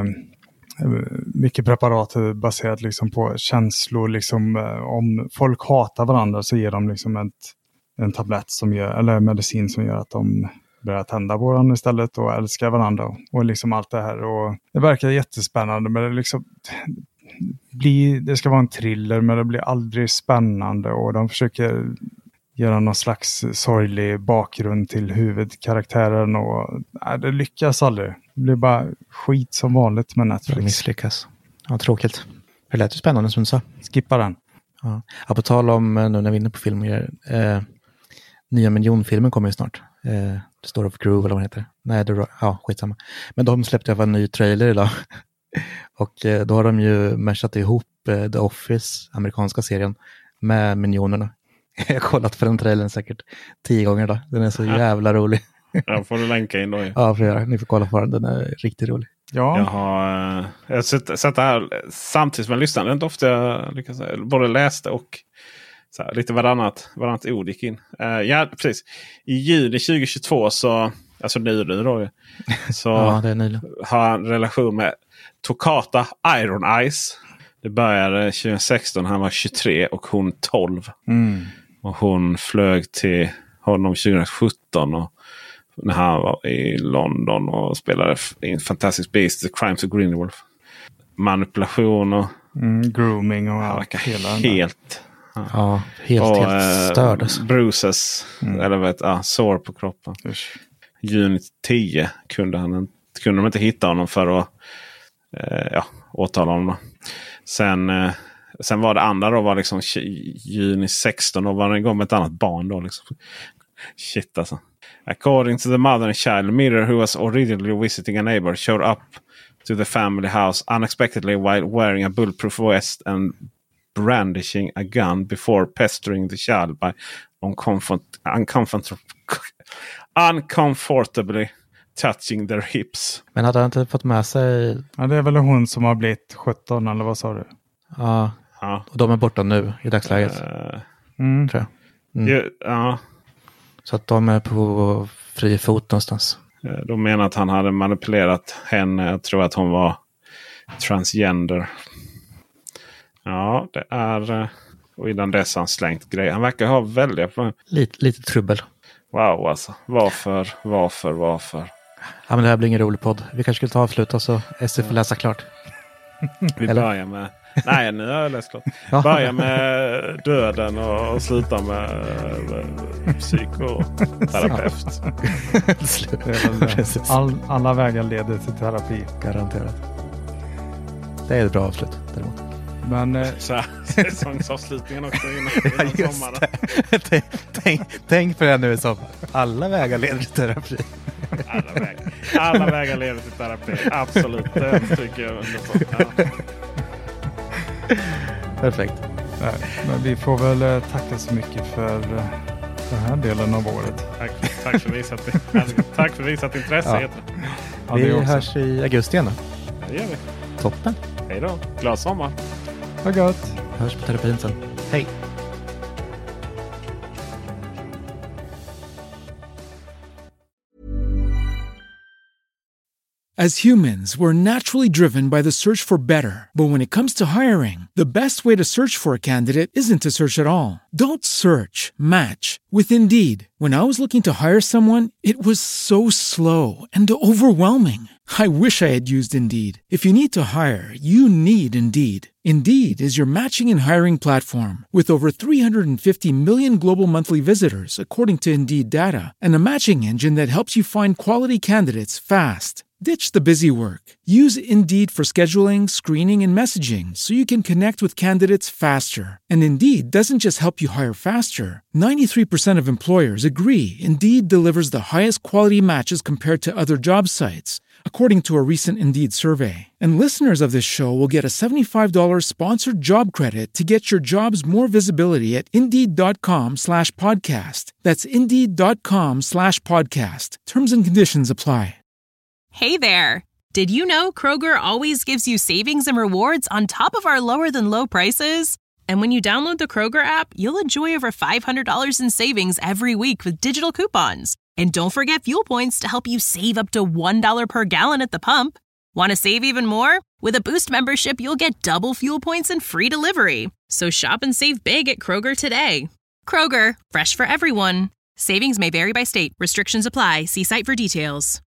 mycket preparat baserat liksom på känslor. Liksom, om folk hatar varandra så ger de liksom ett, en tablett som gör, eller medicin som gör att de börjar tända på varandra istället och älskar varandra. Och liksom allt det här. Och det verkar jättespännande, men det liksom... Blir, det ska vara en thriller, men det blir aldrig spännande och de försöker göra någon slags sorglig bakgrund till huvudkaraktären och nej, det lyckas aldrig. Det blir bara skit som vanligt med Netflix. Det misslyckas. Ja, tråkigt. Det lät ju spännande som du sa. Skippa den. Ja. Ja, på tal om, nu när vi är inne på filmer, eh, nya Minion-filmen kommer ju snart. Eh, The Story of Groove eller vad den heter. Nej, det, ja, skitsamma. Men de släppte i alla fall en ny trailer idag. Och eh, då har de ju mashat ihop eh, The Office, amerikanska serien, med Minionerna. Jag har kollat på den trailern säkert tio gånger då. Den är så jävla rolig. Ja, får du länka in då. Ja, ja får göra. Ni får kolla på den. Den är riktigt rolig. Ja. Jag har, jag har sett, sett det här samtidigt som jag lyssnade. Det är inte ofta jag lyckas, både läste och så här, lite varannat, varannat ord gick in. Uh, ja, precis. I juni tjugohundratjugotvå så, alltså nu då, så ja, det är har han relation med Tokata Iron Eyes. Det började tjugohundrasexton, han var tjugotre och hon tolv. Mm. Och hon flög till honom tjugosjutton och när han var i London och spelade in Fantastic Beasts, The Crimes of Grindelwald. manipulation och mm, grooming och allt. Hela helt... Ja, ja helt, och, helt störd. Alltså. Bruises, mm. eller vet ja, sår på kroppen. Usch. Juni tio kunde, han, kunde de inte hitta honom för att eh, ja, åtala honom. Då. Sen, eh, sen var det andra då var liksom juni sexton och var det igång med ett annat barn då liksom. Shit alltså. According to the mother and child, Mirror, who was originally visiting a neighbor, showed up to the family house unexpectedly while wearing a bulletproof vest and brandishing a gun before pestering the child by uncomfort uncomfort uncomfortably touching their hips. Men hade han inte fått med sig... Ja, det är väl hon som har blivit sjutton, eller vad sa du? Ja, ja. Och de är borta nu i dagsläget. Uh, mm. Tror jag. Mm. Ja, ja. Så att de är på fri fot någonstans. De menar att han hade manipulerat henne. Jag tror att hon var transgender. Ja, det är... Och innan dess har han slängt grejer. Han verkar ha väldigt... Lite, lite trubbel. Wow, alltså. Varför, varför, varför? Ja, men det här blir ingen rolig podd. Vi kanske skulle ta avsluta så S F får läsa klart. Vi Eller? börjar med... Nej, nu har jag läst klart. Ja. Börja med döden och, och sluta med, med psykoterapeut. All, alla vägar leder till terapi. Garanterat. Det är ett bra avslut däremot. Men, eh, så här, säsongsavslutningen också innan, innan sommaren. tänk, tänk, tänk på det nu som alla vägar leder till terapi. Alla vägar, alla vägar leder till terapi. Absolut, det tycker jag. Ja. Perfekt. Nej, men vi får väl tacka så mycket för den här delen av året. Tack, tack för visat, tack för visat intresse. Ja. Ja, vi hörs i augusti igen då. Det gör vi. Toppen. Hej då. Glad sommar. Ha gott. Hörs på terapin sen. Hej. As humans, we're naturally driven by the search for better. But when it comes to hiring, the best way to search for a candidate isn't to search at all. Don't search, match with Indeed. When I was looking to hire someone, it was so slow and overwhelming. I wish I had used Indeed. If you need to hire, you need Indeed. Indeed is your matching and hiring platform with over three hundred fifty million global monthly visitors, according to Indeed data, and a matching engine that helps you find quality candidates fast. Ditch the busy work. Use Indeed for scheduling, screening, and messaging so you can connect with candidates faster. And Indeed doesn't just help you hire faster. ninety-three percent of employers agree Indeed delivers the highest quality matches compared to other job sites, according to a recent Indeed survey. And listeners of this show will get a seventy-five dollars sponsored job credit to get your jobs more visibility at Indeed.com slash podcast. That's Indeed.com slash podcast. Terms and conditions apply. Hey there! Did you know Kroger always gives you savings and rewards on top of our lower-than-low prices? And when you download the Kroger app, you'll enjoy over five hundred dollars in savings every week with digital coupons. And don't forget fuel points to help you save up to one dollar per gallon at the pump. Want to save even more? With a Boost membership, you'll get double fuel points and free delivery. So shop and save big at Kroger today. Kroger, fresh for everyone. Savings may vary by state. Restrictions apply. See site for details.